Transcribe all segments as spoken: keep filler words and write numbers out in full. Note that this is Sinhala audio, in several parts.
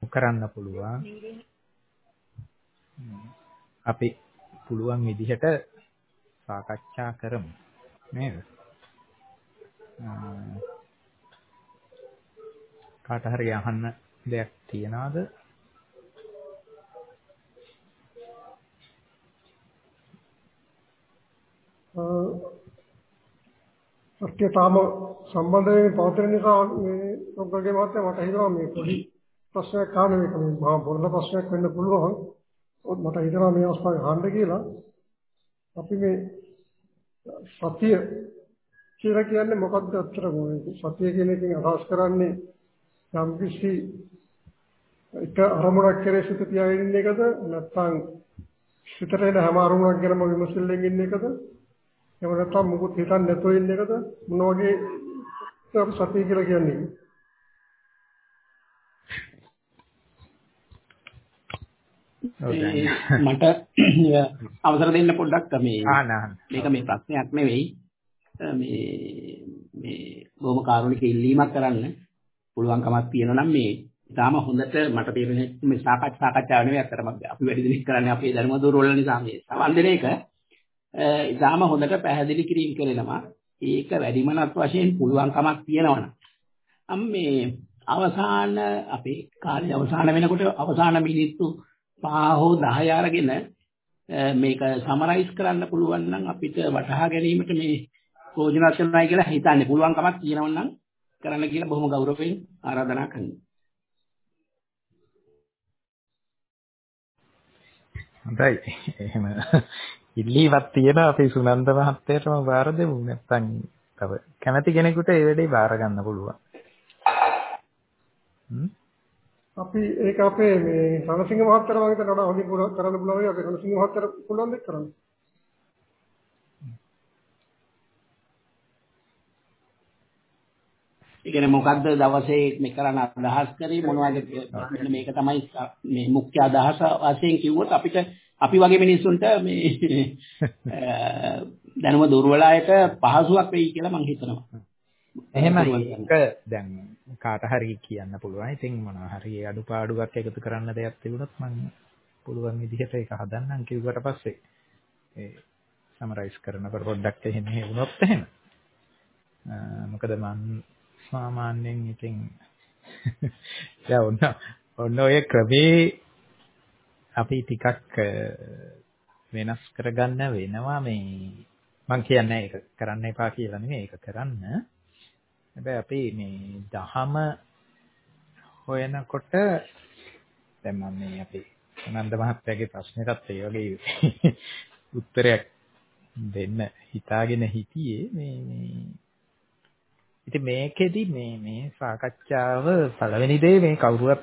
කරන්න පුළුවන්. අපි පුළුවන් විදිහට සාකච්ඡා කරමු නේද? කාට හරි අහන්න දෙයක් තියනවද? සත්‍ය තාම සම්බන්ධයෙන් පවතින නිසා මේ ඔබගේ මතය මට හිතෙනවා මේ පොඩි ප්‍රශ්නයක් අහන්න මේක මේ මහා බොරළ ප්‍රශ්නයක් වෙන්න පුළුවන්. මට හිතෙනවා මේ අවස්ථාවේ අහන්න කියලා. අපි මේ සත්‍ය කියලා කියන්නේ මොකක්ද අත්‍තරම සත්‍ය කියන එකෙන් අදහස් කරන්නේ යම් කිසි එක අරමුණක් කෙරෙහි සිත තියාගෙන ඉන්න එකද නැත්නම් සිතට එන හැම අරමුණක් ගැනම විමසිල්ලෙන් ඉන්න එකද එහෙම නැත්නම් මොකද හිතන්නේ නැතුව ඉන්න එකද මොන වගේ අපි සත්‍ය කියලා කියන්නේ? මට අවසර දෙන්න පොඩ්ඩක් මේ මේක මේ ප්‍රශ්නයක් නෙවෙයි මේ මේ බොහොම කාරුණික ඉල්ලීමක් කරන්න පුළුවන්කමක් තියෙනවා නම් මේ ඊටාම හොඳට මට තේරෙන්නේ මේ සාකච්ඡා සාකච්ඡාව නෙවෙයි අතරම අපි වැඩි දිනක් කරන්නේ අපේ ධර්ම දෝරවල නිසා මේ සමන් දෙන එක ඊටාම හොඳට පැහැදිලි කිරීම කරනවා. ඒක වැඩිමනත් වශයෙන් පුළුවන්කමක් තියෙනවනම් අම් මේ අවසාන අපේ කාලේ අවසාන වෙනකොට අවසාන මිනිත්තු පහ හෝ දහය අරගෙන මේක සමරයිස් කරන්න පුළුවන් නම් අපිට වටහා ගැනීමට මේ ප්‍රයෝජනවත් වෙනවා කියලා හිතන්නේ පුළුවන්කමක් තියෙනවා නම් කරන්න කියලා බොහොම ගෞරවයෙන් ආරාධනා කරනවා. හොඳයි. එහෙම ඉල්ලීමක් තියෙනවා අපි සුනන්ද මහත්තයාටම බාර දෙමු. නැත්නම් තව කැමැති කෙනෙකුට ඒ වැඩේ බාර ගන්න පුළුවන්. අපි ඒක අපේ මේ රණසිංහ මහත්තයාට වගේ තනඩ හොඳින් කරන්න පුළුවන්. අපි රණසිංහ මහත්තයාට පුළුවන් දෙයක් කරන්න. ඒ කියන්නේ මොකද්ද දවසේ මේ කරන්න අදහස් කරේ මොනවද මේක තමයි මේ මුඛ්‍ය අදහස වශයෙන් කිව්වොත් අපිට අපි වගේ මිනිස්සුන්ට මේ දැනුම දුර්වල අයට පහසුවක් වෙයි කියලා මම හිතනවා. එහෙමයි. ඒක දැන් කාට හරි කියන්න පුළුවන්. ඉතින් මොනවා හරි අඩුපාඩුවක් එකතු කරන්න දෙයක් තිබුණොත් මම පුළුවන් විදිහට ඒක හදන්නම් කිව්වට පස්සේ ඒ සමරයිස් කරනකොට පොඩ්ඩක් එහෙම වුණොත් එහෙම. මොකද මම සාමාන්‍යයෙන් ඉතින් දැන් ඔන්න ඔන්න ඔය ක්‍රමේ අපි ටිකක් වෙනස් කරගන්න වෙනවා මේ මම කියන්නේ ඒක කරන්න එපා කියලා නෙමෙයි ඒක කරන්න. හැබැයි අපි මේ දහම හොයනකොට දැන් මම මේ අපි ආනන්ද මහත්තයාගේ ප්‍රශ්නෙටත් ඒ වගේ උත්තරයක් දෙන්න හිතාගෙන හිටියේ මේ මේ ඉතින් මේකෙදි මේ මේ සාකච්ඡාව පළවෙනි දේ මේ කවුරුවත්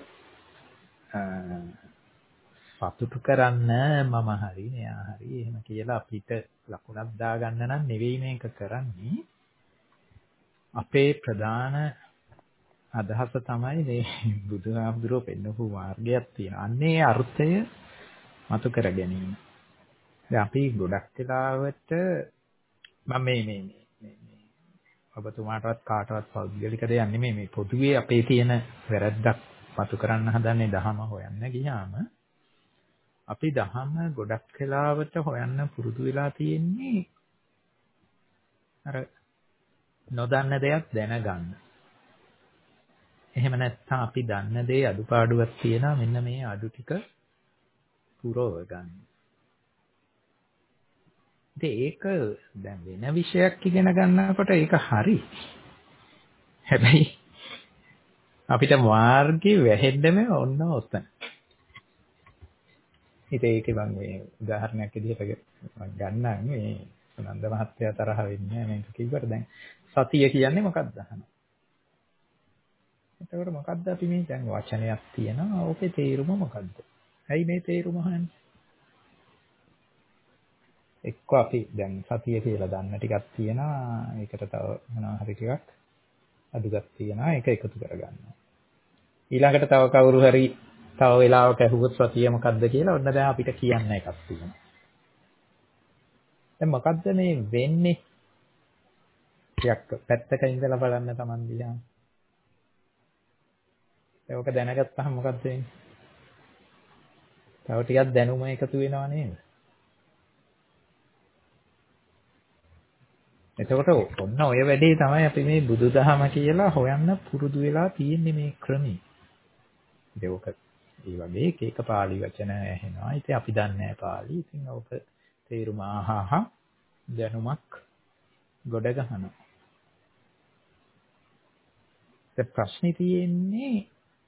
සතුටු කරන්න මම හරි මෙයා හරි එහෙම කියලා අපිට ලකුණක් දාගන්න නම් නෙවෙයි මේක කරන්නේ. අපේ ප්‍රධාන අදහස තමයි මේ බුදුහාමුදුරුවෝ පෙන්වපු මාර්ගයක් තියෙනවා. අන්නේ අර්ථය මතු කර ගැනීම. දැන් අපි ගොඩක් වෙලාවට මම මේ මේ මේ ඔබතුමාටවත් කාටවත් පෞද්ගලික දෙයක් නෙමෙයි මේ පොදුවේ අපේ තියෙන වැරද්දක් මතු කරන්න හදන්නේ දහම හොයන්න ගියාම අපි දහම ගොඩක් වෙලාවට හොයන්න පුරුදු වෙලා තියෙන්නේ අර නොදන්න දෙයක් දැනගන්න. එහෙම නැත්නම් අපි දන්න දේ අඩුපාඩුවක් තියෙනවා මෙන්න මේ අඩු ටික පුරව ගන්න. ඒක දැන් වෙන විෂයක් ඉගෙන ගන්නකොට ඒක හරි. හැබැයි අපිට මාර්ගේ වැහෙන්නම ඔන්න ඔතන. ඉතින් ඒකේ මම මේ උදාහරණයක් විදිහට මම ගන්නම් මේ සුනන්ද මහත්තයා තරහ වෙන්නේ නැහැ මේක කිව්වට දැන් සතිය කියන්නේ මොකක්ද අහනවා. එතකොට මොකක්ද අපි මේ දැන් වචනයක් තියෙනවා ඕකේ තේරුම මොකක්ද? ඇයි මේ තේරුම අහන්නේ? එක්ක අපි දැන් සතිය කියලා දන්න ටිකක් තියෙනවා ඒකට තව මොනවා හරි ටිකක් අඩුවක් තියෙනවා ඒක එකතු කරගන්නවා. ඊළඟට තව කවුරු හරි තව වෙලාවක ඇහුවොත් සතිය මොකක්ද කියලා ඔන්න දැන් අපිට කියන්න එකක් තියෙනවා. දැන් මොකද්ද මේ වෙන්නේ? ටිකක් පැත්තක ඉඳලා බලන්න Taman දිහා. ඒක දැනගත්තාම මොකක්ද වෙන්නේ? තව ටිකක් දැනුම එකතු වෙනව නේද? එතකොට ඔන්න ඔය වැඩේ තමයි අපි මේ බුදුදහම කියලා හොයන්න පුරුදු වෙලා තියෙන්නේ මේ ක්‍රමී. ඒක ඒ වගේ එක එක පාළි වචන ඇහෙනවා. ඉතින් අපි දන්නේ නැහැ පාළි. ඉතින් ඔක තේරුම ආහහ දැනුමක් ගොඩ ගන්නවා. ඒ ප්‍රශ්නේ තියෙන්නේ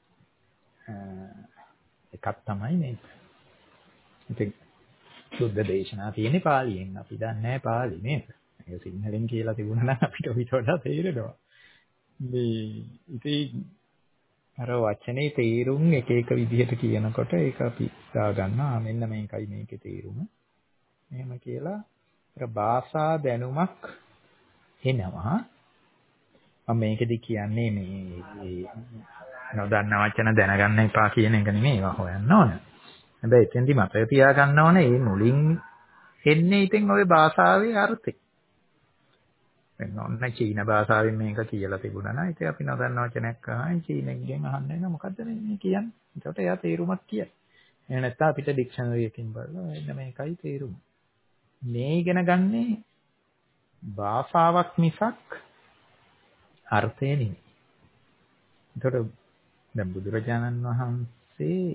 එකක් තමයි මේ. ඉතින් සුද්ධ දේශනා තියෙන්නේ පාළියෙන්. අපි දන්නේ නැහැ පාළි නේද? ඒක සිංහලෙන් කියලා තිබුණා නම් අපිට ඔයිට වඩා තේරෙනවා. මේ ඉතින් අර වචනේ තේරුම් එක එක විදිහට කියනකොට ඒක අපි දා ගන්නවා. මෙන්න මේකයි මේකේ තේරුම. එහෙම කියලා අර භාෂා දැනුමක් එනවා. මම මේකෙදි කියන්නේ මේ නොදන්න වචන දැනගන්න එපා කියන එක නෙමෙයි ඒවා හොයන්න ඕන. හැබැයි එතෙන්දි මතක තියාගන්න ඕනේ මේ මුලින් එන්නේ ඉතින් ওই භාෂාවේ අර්ථය. දැන් ඔන්න චීන භාෂාවෙන් මේක කියලා තිබුණා නම් ඉතින් අපි නොදන්න වචනයක් අහයි චීනෙන්ගෙන් අහන්න වෙන මොකද්ද මේ කියන්නේ? ඒකට එයා තේරුමක් කියයි. එහෙම නැත්නම් අපිට ඩික්ෂනරි එකකින් බලලා එන්න මේකයි තේරුම. මේ ඉගෙන ගන්නේ භාෂාවක් මිසක් අර්ථය නෙමෙයි. ඒකට දැන් බුදුරජාණන් වහන්සේ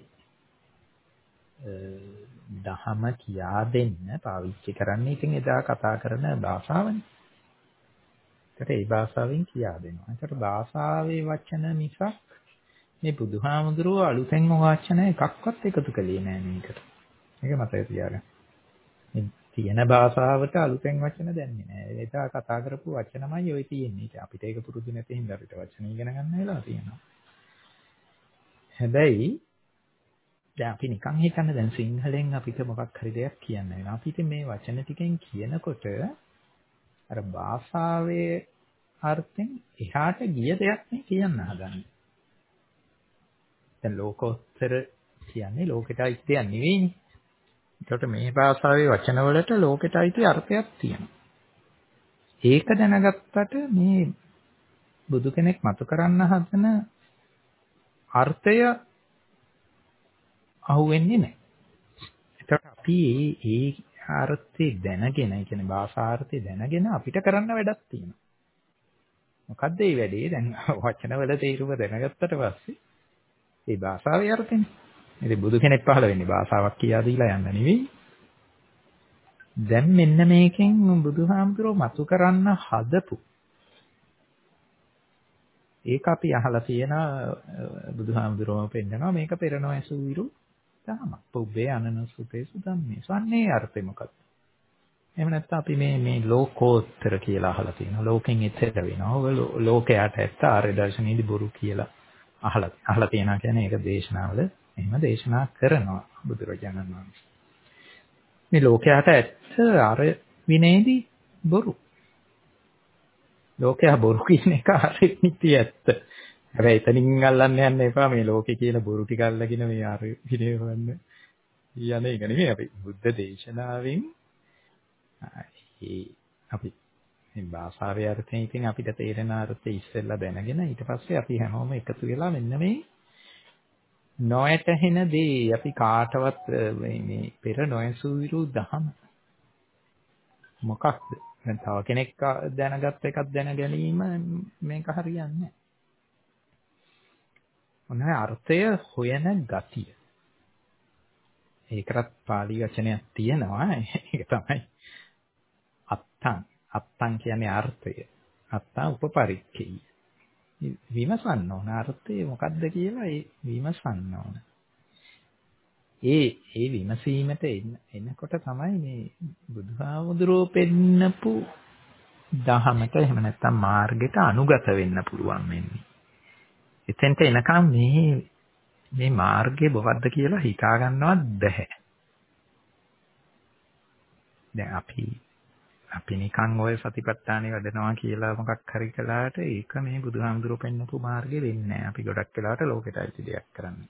දහම කියා දෙන්න පාවිච්චි කරන්නේ ඉතින් එදා කතා කරන භාෂාවනේ. ඒකට ඒ භාෂාවෙන් කියා දෙනවා. ඒකට භාෂාවේ වචන මිසක් මේ බුදුහාමුදුරුවෝ අලුතෙන් වචන එකක්වත් එකතු කළේ නෑ මේකට. මේක මතක තියාගන්න. මේ තියෙන භාෂාවට අලුතෙන් වචන දැන්නේ නෑ. එදා කතා කරපු වචනමයි ඔය තියෙන්නේ. ඒක අපිට ඒක පුරුදු නැති හින්දා අපිට වචන ඉගෙන ගන්න වෙලා තියෙනවා. හැබැයි දැන් අපි නිකන් හිතන්න දැන් සිංහලෙන් අපිට මොකක් හරි දෙයක් කියන්න වෙනවා. අපි ඉතින් මේ වචන ටිකෙන් කියනකොට අර භාෂාවේ අර්ථයෙන් එහාට ගිය දෙයක් නේ කියන්න හදන්නේ. දැන් ලෝකෝත්තර කියන්නේ ලෝකෙට අයිති දෙයක් නෙවෙයිනේ. ඒකට මේ භාෂාවේ වචන වලට ලෝකෙට අයිති අර්ථයක් තියෙනවා. ඒක දැනගත්තට මේ බුදු කෙනෙක් මතු කරන්න හදන අර්ථය අහුවෙන්නේ නැහැ. ඒකට අපි ඒ අර්ථය දැනගෙන, ඒ කියන්නේ භාෂාර්ථය දැනගෙන අපිට කරන්න වැඩක් තියෙනවා. මොකද්ද මේ වැඩේ? දැන් වචන වල තේරුම දැනගත්තට පස්සේ ඒ භාෂාවේ අර්ථෙනේ. ඉතින් බුදු කෙනෙක් පහළ වෙන්නේ භාෂාවක් කියා දීලා යන්න නෙවෙයි. දැන් මෙන්න මේකෙන් බුදුහාමුදුරුවෝ මතු කරන්න හදපු ඒක අපි අහලා තියෙන බුදුහාමුදුරුවෝ පෙන්නනවා මේක පෙරණෝ ඇසුවිරු දහමක්. පුබ්බේ අනනසුතේසු ධම්මේ. සන්නේ අර්ථය මොකක්ද? එහෙම නැත්නම් අපි මේ මේ ලෝකෝත්තර කියලා අහලා තියෙනවා. ලෝකෙන් එතෙර වෙනවා. ඔය ලෝකයට ඇත්ත ආර්ය දර්ශනයේදී බොරු කියලා අහලා අහලා තියෙනවා කියන්නේ ඒක දේශනාවල එහෙම දේශනා කරනවා බුදුරජාණන් වහන්සේ. මේ ලෝකයට ඇත්ත ආර්ය විනයේදී බොරු. ලෝකයා බොරු කියන එක ආර්ය නිත්‍ය ඇත්ත. හැබැයි එතනින් අල්ලන්න යන්න එපා මේ ලෝකේ කියන බොරු ටික අල්ලගෙන මේ ආර්ය විනය හොයන්න. යන්නේ ඒක නෙමෙයි අපි බුද්ධ දේශනාවෙන් ඒ අපි මේ භාෂාවේ අර්ථයෙන් ඉතින් අපිට තේරෙන අර්ථය ඉස්සෙල්ලා දැනගෙන ඊට පස්සේ අපි හැමෝම එකතු වෙලා මෙන්න මේ නොයැටහෙන දේ අපි කාටවත් මේ පෙර නොයසුවිරු දහම මොකක්ද? දැන් තව කෙනෙක් දැනගත් එකක් දැන ගැනීම මේක හරියන්නේ නැහැ. මොනවා අර්ථය හොයන ගතිය. ඒකටත් පාලි වචනයක් තියෙනවා. ඒක තමයි අත්තං. අත්තං කියන්නේ අර්ථය. අත්තා උපපරික්ඛේය. විමසන්න ඕන අර්ථය මොකක්ද කියලා ඒ විමසන්න ඕන. ඒ ඒ විමසීමට එනකොට තමයි මේ බුදුහාමුදුරුවෝ පෙන්නපු දහමට එහෙම නැත්නම් මාර්ගයට අනුගත වෙන්න පුළුවන් වෙන්නේ. එතෙන්ට එනකම් මේ මේ මාර්ගය මොකද්ද කියලා හිතා ගන්නවත් බැහැ. දැන් අපි අපි නිකන් ඔය සතිපට්ඨානෙ වැඩනවා කියලා මොකක් හරි කළාට ඒක මේ බුදුහාමුදුරුවෝ පෙන්නපු මාර්ගෙ වෙන්නේ නැහැ. අපි ගොඩක් වෙලාවට ලෝකෙට අයිති දෙයක් කරන්නේ.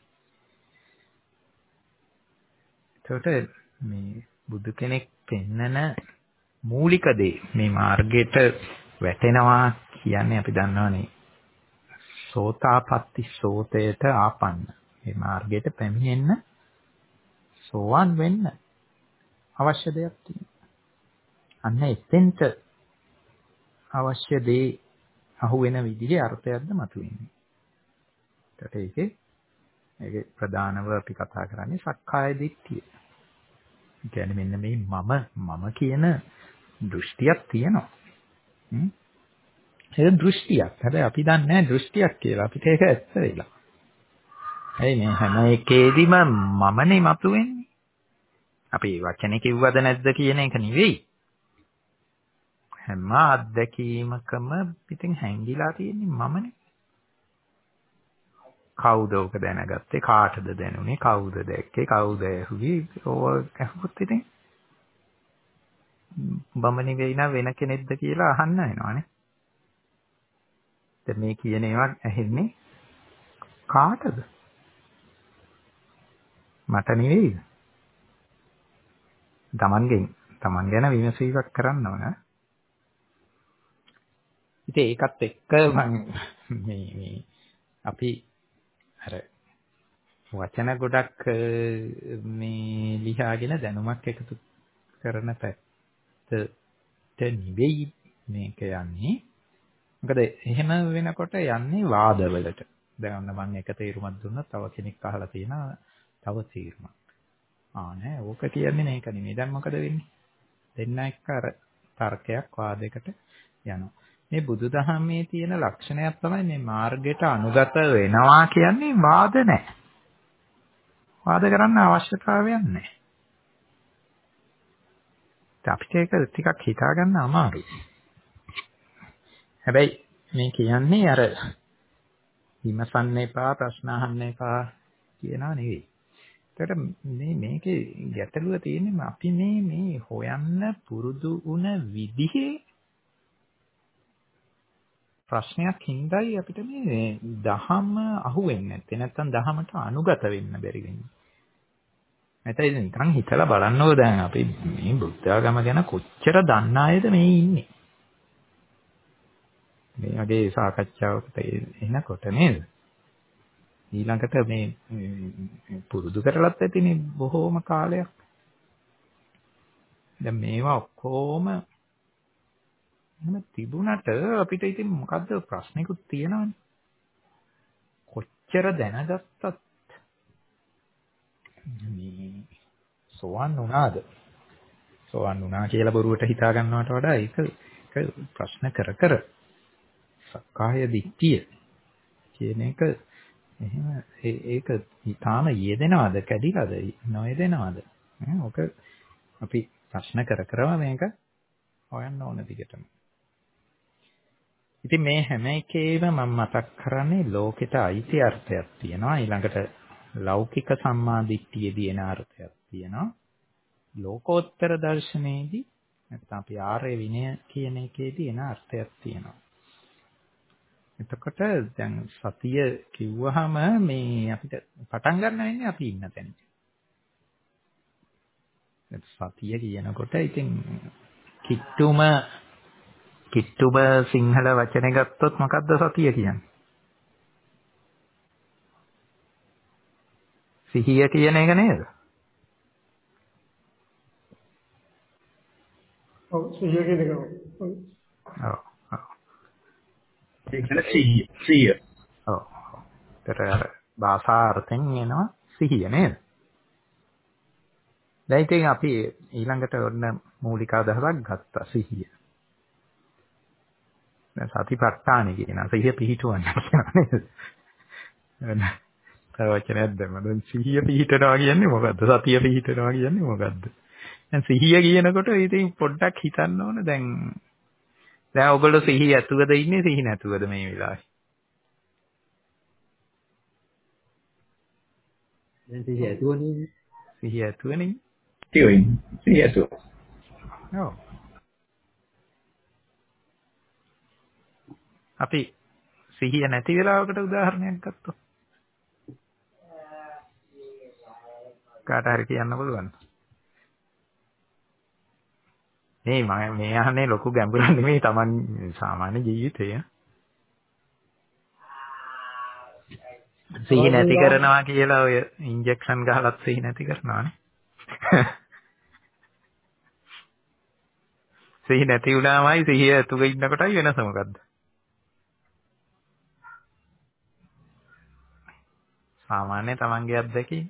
ඒකට මේ බුදු කෙනෙක් පෙන්නන මූලික දේ මේ මාර්ගයට වැටෙනවා කියන්නේ අපි දන්නවනේ සෝතාපට්ටි සෝතයට ආපන්න. මේ මාර්ගයට පැමිණෙන්න සෝවාන් වෙන්න අවශ්‍ය දෙයක් තියෙනවා. අන්න එතෙන්ට අවශ්‍ය දේ අහු වෙන විදිහේ අර්ථයක්ද මතුවෙන්නේ. ඒකට ඒකේ ඒකේ ප්‍රධානව අපි කතා කරන්නේ සක්කාය දිට්ඨිය. ඒ කියන්නේ මෙන්න මේ මම මම කියන දෘෂ්ටියක් තියෙනවා. හ්ම්. ඒක දෘෂ්ටියක්. හැබැයි අපි දන්නේ නැහැ දෘෂ්ටියක් කියලා. අපිට ඒක ඇත්ත වෙලා. ඇයි මේ හැම එකේදීම මමනේ මතුවෙන්නේ. අපි වචනේ කිව්වද නැද්ද කියන එක නෙවෙයි. හැම අත්දැකීමකම පිටින් හැංගිලා තියෙන්නේ මමනේ. කවුද ඔක දැනගත්තේ? කාටද දැනුනේ? කවුද දැක්කේ? කවුද ඇහුවේ? ඕක ඇහුවොත් ඉතින් මම නෙවෙයි නම් වෙන කෙනෙක්ද කියලා අහන්න වෙනවානේ. දැන් මේ කියන ඒවා ඇහෙන්නේ කාටද? මට නෙවෙයිද? තමන්ගෙන් තමන් ගැන විමසීමක් කරන්න ඕන. ඉතින් ඒකත් එක්ක මම මේ මේ අපි අර වචන ගොඩක් මේ ලියාගෙන දැනුමක් එකතු කරන පැත්තට නෙවෙයි මේක යන්නේ. මොකද එහෙම වෙනකොට යන්නේ වාදවලට. දැන් මම එක තීරමක් දුන්නා තව කෙනෙක් අහලා තියෙනවා තව තීරමක්. ආ නෑ ඕක කියන්නේ මේක නෙමෙයි. දැන් මොකද වෙන්නේ? දෙන්න එක්ක අර තර්කයක් වාදයකට යනවා. මේ බුදුදහමේ තියෙන ලක්ෂණයක් තමයි මේ මාර්ගයට අනුගත වෙනවා කියන්නේ වාද නැහැ. වාද කරන්න අවශ්‍යතාවයක් නැහැ. අපිට ඒක ටිකක් හිතා ගන්න අමාරුයි. හැබැයි මේ කියන්නේ අර විමසන්න එපා ප්‍රශ්න අහන්න එපා කියනවා නෙවෙයි. ඒකට මේ මේකේ ගැටලුව තියෙන්නේ අපි මේ මේ හොයන්න පුරුදු වුණ විදිහේ ප්‍රශ්නයක් හින්දායි අපිට මේ දහම අහුවෙන්නේ නැත්තේ. නැත්තම් දහමට අනුගත වෙන්න බැරි වෙන්නේ. නැත්නම් නිකන් හිතලා බලන්නකෝ දැන් අපි මේ බුද්ධ ආගම ගැන කොච්චර දන්න අයද මේ ඉන්නේ. මේ වගේ සාකච්ඡාවකට එනකොට නේද? ඊළඟට මේ පුරුදු කරලත් ඇතිනේ බොහෝම කාලයක්. දැන් මේවා ඔක්කොම එහෙම තිබුණට අපිට ඉතින් මොකද්ද ප්‍රශ්නිකුත් තියෙනවනේ. කොච්චර දැනගත්තත් මේ සෝවන් වුණාද? සෝවන් වුණා කියලා බොරුවට හිතා ගන්නවට වඩා ඒක ඒක ප්‍රශ්න කර කර සක්කාය දිට්ඨිය කියන එක එහෙම ඒක ඊටාම යෙදෙනවද කැඩිලාද නොයෙදෙනවද? ඔක අපි ප්‍රශ්න කර කරම මේක හොයන්න ඕන දිගටම. ඉතින් මේ හැම එකේම මම මතක් කරන්නේ ලෝකෙට අයිති අර්ථයක් තියෙනවා. ඊළඟට ලෞකික සම්මාදිට්ඨිය දින අර්ථයක් තියෙනවා. ලෝකෝත්තර දර්ශනයේදී නැත්නම් අපි ආර්ය විනය කියන එකේදී එන අර්ථයක් තියෙනවා. එතකොට දැන් සතිය කිව්වහම මේ අපිට පටන් ගන්න වෙන්නේ අපි ඉන්න තැන. සතිය කියනකොට ඉතින් කිට්ටුම කිට්ටුම සිංහල වචනේ ගත්තොත් මොකද්ද සතිය කියන්නේ? සිහිය කියන එක නේද? ඔව් සිහිය කියන එක. ඔව්. ඒ කියන්නේ සිහිය. සිහිය. ඔව්. ඒතර භාෂාර්ථයෙන් එනවා සිහිය නේද? දැන් ඉතින් අපි ඊළඟට ඔන්න මූලික අදහසක් ගත්තා සිහිය. දැන් සතිපට්ඨාන කියන සිහිය පිහිටවන්න නේද? තවචනයක් දැම්ම. දැන් සිහිය පිහිටනවා කියන්නේ මොකද්ද? සතිය පිහිටනවා කියන්නේ මොකද්ද? දැන් සිහිය කියනකොට ඉතින් පොඩ්ඩක් හිතන්න ඕන දැන් දැන් ඔයගොල්ලෝ සිහිය ඇතුවද ඉන්නේ සිහි නැතුවද මේ වෙලාවේ? දැන් සිහිය ඇතුවනේ. සිහිය ඇතුවනේ. තියෝයි. සිහිය ඇතුව. ඔව්. අපි සිහිය නැති වෙලාවකට උදාහරණයක් ගත්තොත් කාට හරි කියන්න පුළුවන්. මේ මම මේ අහන්නේ ලොකු ගැඹුරක් නෙමෙයි Taman සාමාන්‍ය ජීවිතය. සිහි නැති කරනවා කියලා ඔය ඉන්ජෙක්ෂන් ගහලත් සිහි නැති කරනවානේ. සිහි නැති වුණාමයි සිහිය ඇතුළේ ඉන්නකොටයි වෙනස මොකද්ද? සාමාන්‍ය තමන්ගේ අත්දැකීම.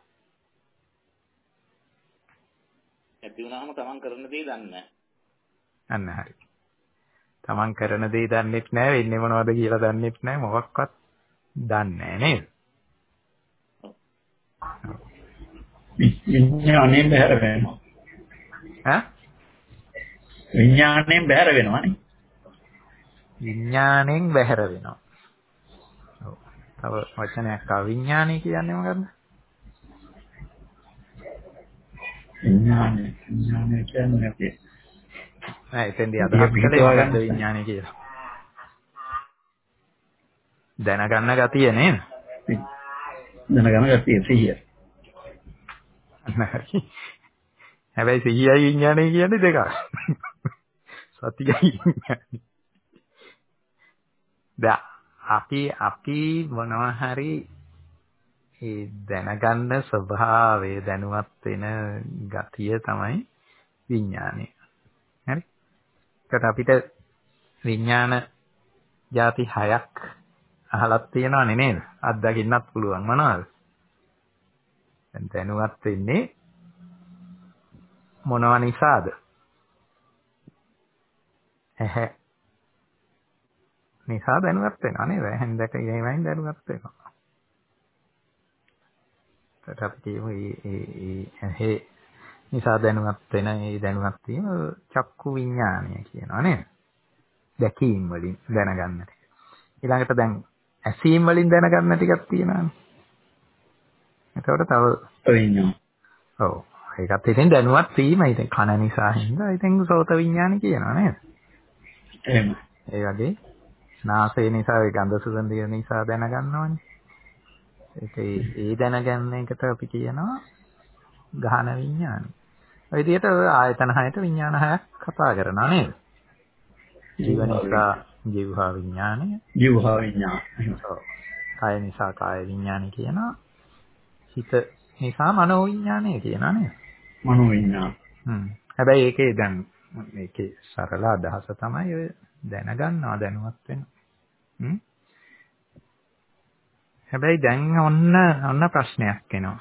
නැති වුණාම තමන් කරන දේ දන්නේ නැහැ. අන්න හරි. තමන් කරන දේ දන්නෙත් නැහැ, වෙන්නේ මොනවද කියලා දන්නෙත් නැහැ, මොකක්වත් දන්නේ නැහැ නේද? විඥාණයෙන් බැහැර වෙනවා. ඈ? විඥාණයෙන් බැහැර වෙනවානේ. විඥාණයෙන් බැහැර වෙනවා. ඔව්. තව වචනයක් ආ විඥාණය කියන්නේ මොකද්ද? විඥාණය විඥාණය කියන්නේ අපි නෑ එතෙන්දී අදහස් කළේ මොකද්ද විඥාණය කියලා? දැනගන්න ගතිය නේද? දැනගන්න ගතිය සිහිය. හැබැයි සිහියයි විඥාණය කියන්නේ දෙකක්. සතියයි විඥාණය. දැන් අපි අපි මොනවා හරි ඒ දැනගන්න ස්වභාවය දැනුවත් වෙන ගතිය තමයි විඥානය. හරි? ඒකට අපිට විඥාන ಜಾති හයක් අහලක් තියෙනවනේ නේද? අත්දකින්නත් පුළුවන් මොනවද? දැන් දැනුවත් වෙන්නේ මොනවා නිසාද? ඇහැ නිසා දැනුවත් වෙනවා නේද? ඇහෙන් දැක ඉගෙනීමෙන් දැනුවත් වෙනවා. ඒකට අපි කියමු මේ ඇහි නිසා දැනුවත් වෙන මේ දැනුවත් වීම චක්කු විඥානය කියනවා නේද? දැකීම් වලින් දැනගන්න ටික. ඊළඟට දැන් ඇසීම් වලින් දැනගන්න ටිකක් තියෙනවානේ. එතකොට තව විඥාන. ඔව්. ඒකත් ඉතින් දැනුවත් වීම ඉතින් කන නිසා හින්දා ඉතින් සෝත විඥානය කියනවා නේද? එහෙම. ඒ වගේ නාසය නිසා ඒ ගඳ සුවඳ නිසා දැනගන්නවනේ. ඒක ඒ දැනගන්න එකට අපි කියනවා ගහන විඥානය. ඔය විදිහට ආයතන හයට විඥාන හයක් කතා කරනවා නේද? ජීව නිසා ජීවහා විඥානය. ජීවහා විඥාන. ඔව්. කාය නිසා කාය විඥානය කියනවා. හිත නිසා මනෝ විඥානය කියනවා නේද? මනෝ විඥාන. හ්ම්. හැබැයි ඒකේ දැන් මේකේ සරල අදහස තමයි ඔය දැනගන්නවා දැනුවත් වෙනවා. හ්ම්. හැබැයි දැන් ඔන්න ඔන්න ප්‍රශ්නයක් එනවා.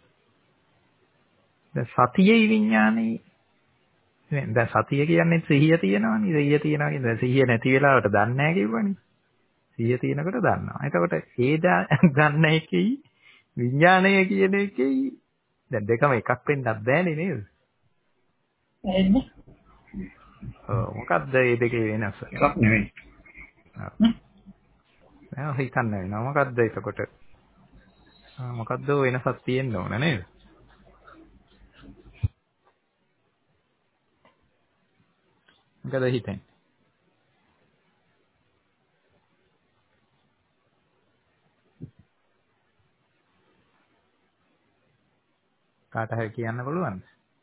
දැන් සතියේ විඥානේ දැන් සතිය කියන්නේ සිහිය තියෙනවනේ. සිහිය තියනවා කියන්නේ සිහිය නැති වෙලාවට දන්නේ නැහැ කිව්වනේ. සිහිය තියෙනකොට දන්නවා. එතකොට ඒ දන්න එකේ විඥානය කියන එකේ දැන් දෙකම එකක් වෙන්නත් බෑනේ නේද? එහෙම. ඔව් මොකද්ද මේ දෙකේ වෙනස? එකක් නෙවෙයි. නෑ හිතන්න වෙනවා. මොකද්ද එතකොට? මොකද්ද වෙනසක් තියෙන්න ඕන නේද? මොකද හිතන්නේ? කාට හරි කියන්න පුළුවන්ද?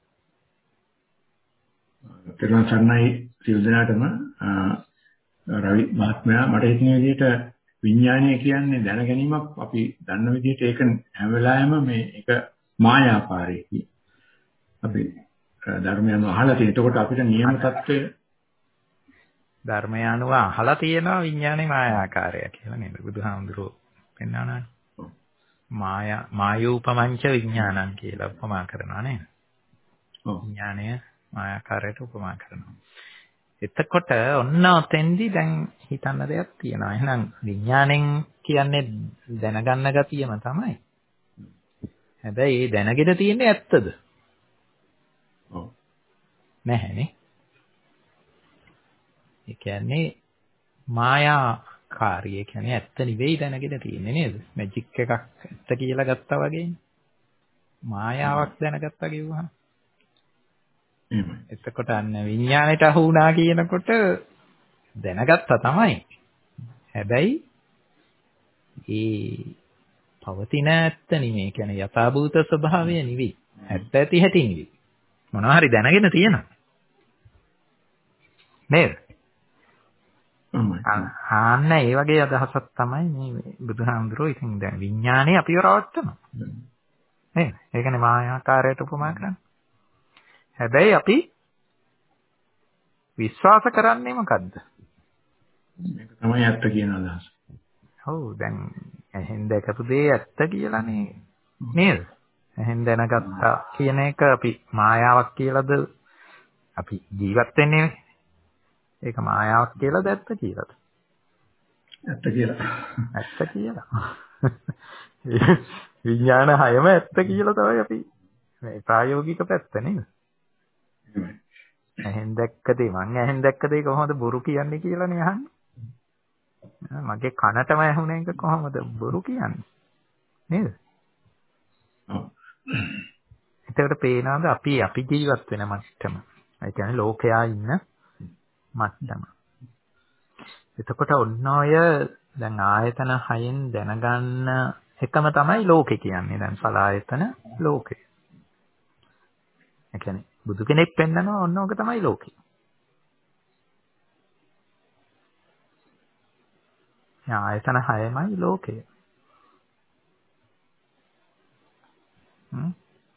තෙරුවන් සරණයි සියලු දෙනාටම රවි මහත්මයා මට හිතෙන විදිහට විඥානය කියන්නේ දැන ගැනීමක් අපි දන්න විදිහට ඒක හැම වෙලාවෙම මේ එක මායාකාරී අපි ධර්මයන් අහලා තියෙන. එතකොට අපිට නියම தත්ත්වය ධර්මය අනුව අහලා තියෙනවා විඥානේ මායාකාරය කියලා නේද? බුදුහාමුදුරුවෝ පෙන්වනවානේ. මායා මායූපමංච විඥානං කියලා උපමා කරනවා නේද? ඔව්. විඥානය මායාකාරයට උපමා කරනවා. එතකොට ඔන්න ඔතෙන්දි දැන් හිතන්න දෙයක් තියෙනවා. එහෙනම් විඥාණයෙන් කියන්නේ දැනගන්න ගතියම තමයි. හැබැයි ඒ දැනගෙන තියෙන්නේ ඇත්තද? ඔව්. නැහැනේ. ඒ කියන්නේ මායාකාරී. ඒ කියන්නේ ඇත්ත නෙවෙයි දැනගෙන තියෙන්නේ නේද? මැජික් එකක් ඇත්ත කියලා ගත්තා වගේනේ. මායාවක් දැනගත්තා කිව්වහම. එහෙමයි. එතකොට අන්න විඥාණයට අහු වුණා කියනකොට දැනගත්තා තමයි. හැබැයි ඒ පවතින ඇත්ත නෙමෙයි. ඒ කියන්නේ යථාභූත ස්වභාවය නෙවෙයි. ඇත්ත ඇති හැටි නෙවෙයි. මොනවා හරි දැනගෙන තියෙනවා. නේද? ආන්න ඒ වගේ අදහසක් තමයි මේ බුදුහාමුදුරුවෝ ඉතින් දැන් විඥානේ අපිව රවට්ටනවා. නේද? ඒකනේ මායාකාරයට උපමා කරන්නේ. හැබැයි අපි විශ්වාස කරන්නේ මොකද්ද? මේක තමයි ඇත්ත කියන අදහස. ඔව් දැන් එහෙන් දැකපු දේ ඇත්ත කියලානේ නේද? එහෙන් දැනගත්තා කියන එක අපි මායාවක් කියලාද අපි ජීවත් වෙන්නේ? ඒක මායාවක් කියලාද ඇත්ත කියලාද? ඇත්ත කියලා. ඇත්ත කියලා. විඥාන හයම ඇත්ත කියලා තමයි අපි මේ ප්‍රායෝගික පැත්ත නේද? එහෙන් දැක්ක දේ මං එහෙන් දැක්ක දේ කොහොමද බොරු කියන්නේ කියලානේ අහන්නේ. මගේ කනටම ඇහුණ එක කොහොමද බොරු කියන්නේ? නේද? ඔව්. එතකොට පේනවාද අපි අපි ජීවත් වෙන මට්ටම. ඒ කියන්නේ ලෝකයා ඉන්න මට්ටම. එතකොට ඔන්න ඔය දැන් ආයතන හයෙන් දැනගන්න එකම තමයි ලෝකේ කියන්නේ. දැන් සලආයතන ලෝකේ. ඒ කියන්නේ බුදු කෙනෙක් පෙන්නනවා ඔන්න ඕක තමයි ලෝකේ. ආයතන හයමයි ලෝකය. හ්ම්.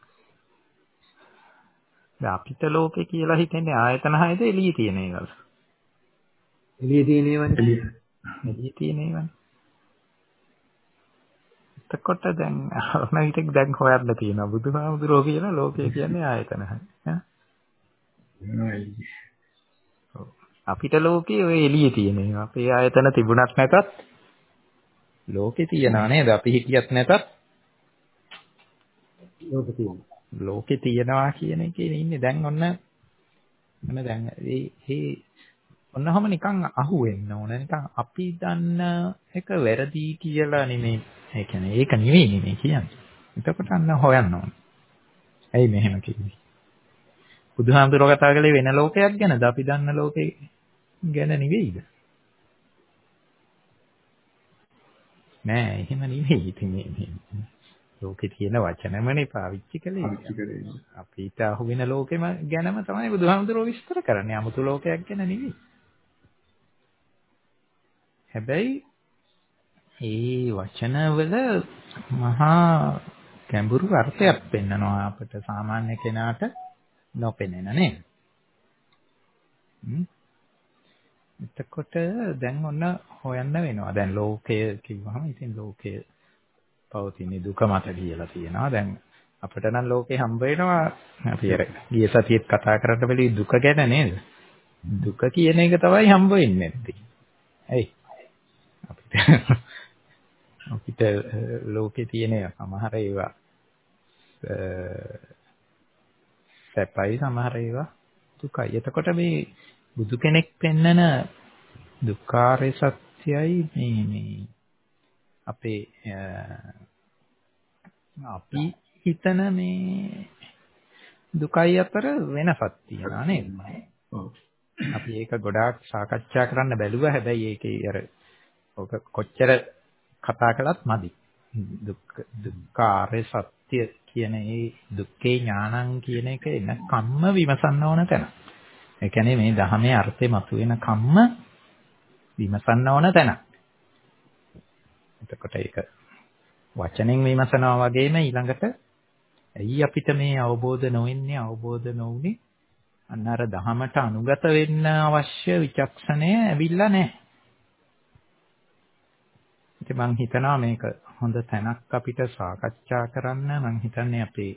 දැන් අපිට ලෝකේ කියලා හිතන්නේ ආයතන හයද එළියේ තියෙන ඒවාද? එළියේ තියෙන ඒවානේ. එළියේ තියෙන ඒවානේ. එතකොට දැන් ඔන්න හිතෙක් දැන් හොයන්න තියෙනවා බුදුහාමුදුරුවෝ කියලා ලෝකය කියන්නේ ආයතන හය. අපිට ලෝකේ ඔය එළියේ තියෙන ඒවා. අපේ ආයතන තිබුණත් නැතත් ලෝකේ තියනවා නේද? අපි හිතියත් නැතත් ලෝකේ තියෙනවා. ලෝකේ තියනවා කියන එකේ ඉන්නේ දැන් ඔන්න ඔන්න දැන් මේ මේ ඔන්නවම නිකන් අහුවෙන්න ඕන. නිකන් අපි දන්න එක වැරදි කියලා නෙමෙයි. ඒ කියන්නේ ඒක නෙවෙයි නෙමෙයි කියන්නේ. එතකොට අන්න හොයන්න ඕන. ඇයි මෙහෙම කිව්වේ? බුදුහාමුදුරුවෝ කතා කළේ වෙන ලෝකයක් ගැනද? අපි දන්න ලෝකේ ගැන නෙවෙයිද? නෑ එහෙම නෙවෙයි. ඉතින් මේ ලෝකේ තියෙන වචනමනේ පාවිච්චි කළේ. අපිට අහුවෙන ලෝකෙම ගැනම තමයි බුදුහාමුදුරුවෝ විස්තර කරන්නේ. 아무තු ලෝකයක් ගැන නෙවෙයි. හැබැයි මේ වචනවල මහා ගැඹුරු අර්ථයක් පෙන්නනවා අපිට සාමාන්‍ය කෙනාට නොපෙනෙන නේද? එතකොට දැන් ඔන්න හොයන්න වෙනවා. දැන් ලෝකය කිව්වහම ඉතින් ලෝකය පවතින දුක මත කියලා තියෙනවා. දැන් අපිට නම් ලෝකේ හම්බ වෙනවා අපි අර ගිය සතියේත් කතා කරන්න බැලි දුක ගැන නේද? දුක කියන එක තමයි හම්බ වෙන්නේ නැත්තේ. ඇයි? අපිට අපිට ලෝකේ තියෙන සමහර ඒවා සැපයි සමහර ඒවා දුකයි. එතකොට මේ බුදු කෙනෙක් පෙන්නන දුක්ඛාරය සත්‍යයි මේ මේ අපේ අපි හිතන මේ දුකයි අතර වෙනසක් තියෙනවා නේද? ඔව්. අපි ඒක ගොඩාක් සාකච්ඡා කරන්න බැලුවා. හැබැයි ඒකේ අර ඔක කොච්චර කතා කළත් මදි. දුක්ඛ දුක්ඛාරය සත්‍ය කියන ඒ දුක්ඛේ ඥානං කියන එක එන කම්ම විමසන්න ඕන තැන. ඒ කියන්නේ මේ ධහමේ අර්ථය මතුවෙන කම්ම විමසන්න ඕන තැන. එතකොට ඒක වචනෙන් විමසනවා වගේම ඊළඟට ඇයි අපිට මේ අවබෝධ නොවෙන්නේ අවබෝධ නොවුනේ අන්න අර ධහමට අනුගත වෙන්න අවශ්‍ය විචක්ෂණය ඇවිල්ලා නැහැ. ඉතින් මම හිතනවා මේක හොඳ තැනක් අපිට සාකච්ඡා කරන්න. මම හිතන්නේ අපේ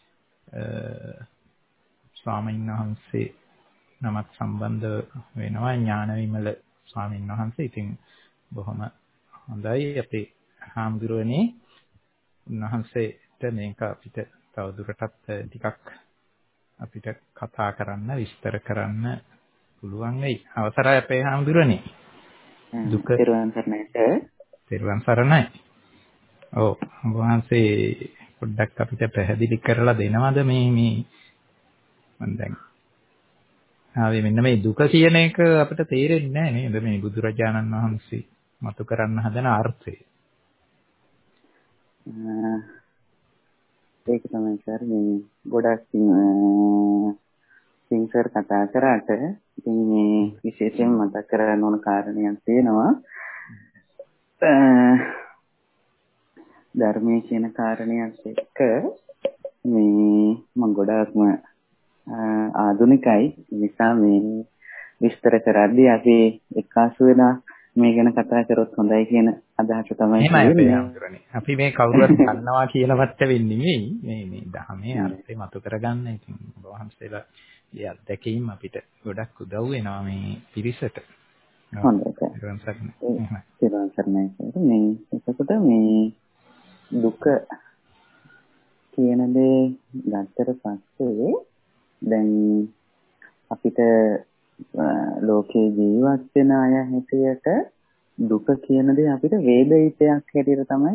ස්වාමීන් වහන්සේ නමක් සම්බන්ධ වෙනවා ඥානවිමල ස්වාමීන් වහන්සේ. ඉතින් බොහොම හොඳයි අපේ හාමුදුරුවනේ උන්වහන්සේට මේක අපිට තවදුරටත් ටිකක් අපිට කතා කරන්න විස්තර කරන්න පුළුවන් වෙයි. අවසරයි අපේ හාමුදුරුවනේ. දුක තෙරුවන් සරණයි සර්. තෙරුවන් සරණයි. ඔව් වහන්සේ පොඩ්ඩක් අපිට පැහැදිලි කරලා දෙනවද මේ මේ මම දැන් ආවේ මෙන්න මේ දුක කියන එක අපිට තේරෙන්නේ නැහැ නේද මේ බුදුරජාණන් වහන්සේ මතු කරන්න හදන අර්ථය. ඒක තමයි සර් මේ ගොඩක් ඉතින් සර් කතා කරාට ඉතින් මේ විශේෂයෙන් මතක් කරගන්න ඕන කාරණයක් තියෙනවා. ධර්මයේ කියන කාරණයක් එක්ක මේ මම ගොඩාක්ම ආධුනිකයි නිසා මේ විස්තර කරද්දී අපි එක්කාසු වෙලා මේ ගැන කතා කරොත් හොඳයි කියන අදහස තමයි තියෙන්නේ. අපි මේ කවුරුත් දන්නවා කියලාවත් වෙන්නේ නෙමෙයි. මේ මේ ධර්මයේ අර්ථය මතු කරගන්න. ඉතින් වහන්සේලා ඒ අත්දැකීම් අපිට ගොඩක් උදව් වෙනවා මේ පිරිසට. හොඳයි. මේ එතකොට මේ දුක කියන දේ ගත්තට පස්සේ දැන් අපිට ලෝකේ ජීවත් වෙන අය හැටියට දුක කියන දේ අපිට වේදිතයක් හැටියට තමයි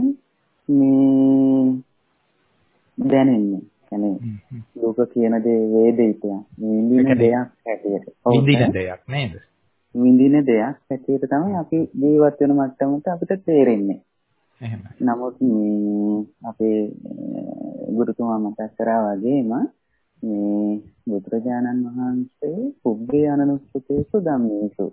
මේ දැනෙන්නේ. කියන්නේ දුක කියන දේ වේදිතයක්. විඳින දෙයක් හැටියට. විඳින දෙයක් නේද? විඳින දෙයක් හැටියට තමයි අපි ජීවත් වෙන මට්ටමට අපිට තේරෙන්නේ. එහෙමයි. නමුත් මේ අපේ ගුරුතුමා මතක් කරා වගේම මේ බුදුරජාණන් වහන්සේ පුබ්බේ අනනුස්සතේසු ධම්මේසු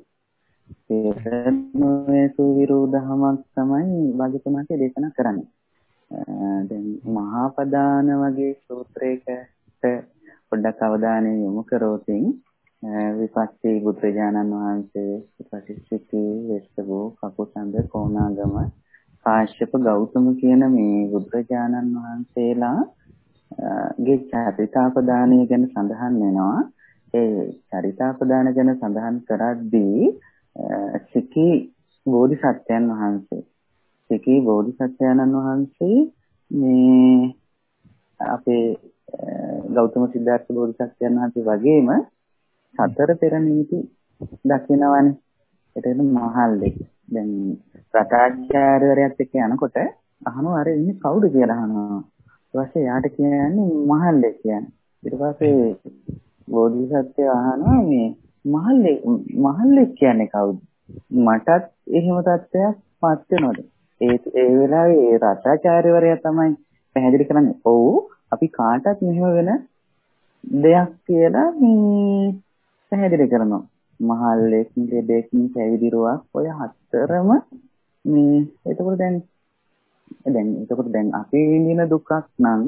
තේරෙන්නේසු විරෝධහමක් තමයි භාග්‍යවතුන් දේශනා කරන්නේ. දැන් මහා පදාන වගේ සූත්‍රයකට පොඩ්ඩක් අවධානය යොමු කරොත් විපස්සී බුදුරජාණන් වහන්සේ විපස්සී වෙස්සබෝ කකුසඳ කොණාගම කාශ්‍යප ගෞතම කියන මේ බුදුරජාණන් වහන්සේලා ගේ චරිතාපදානය ගැන සඳහන් වෙනවා. ඒ චරිතාපදාන ගැන සඳහන් කරද්දී සිකී බෝධිසත්වයන් වහන්සේ සිකී බෝධිසත්වයන්න් වහන්සේ මේ අපේ ගෞතම සිද්ධාර්ථ බෝධිසත්වයන් වහන්සේ වගේම සතර පෙර නිමිති දකිනවනේ. ඒකට මහල්ලෙක්. දැන් රටාචාර්යවරයාත් එක්ක යනකොට අහනවා අර ඉන්නේ කවුද කියලා අහනවා. ඊට පස්සේ යාට කියන්නේ මහල්ලෙක් කියන්නේ. ඊට පස්සේ බෝධිසත්වය අහනවා මේ මහල්ලෙක් මහල්ලෙක් කියන්නේ කවුද? මටත් එහෙම තත්ත්වයක් පත් වෙනවද? ඒ ඒ වෙලාවේ ඒ රටාචාර්යවරයා තමයි පැහැදිලි කරන්නේ. ඔව් අපි කාටත් මෙහෙම වෙන දෙයක් කියලා මේ පැහැදිලි කරනවා. මහල්ලෙක් දෙයක් පැවිදිරුවක් ඔය හතරම මේ එතකොට දැන් දැන් එතකොට දැන් අපි විඳින දුකක් නම්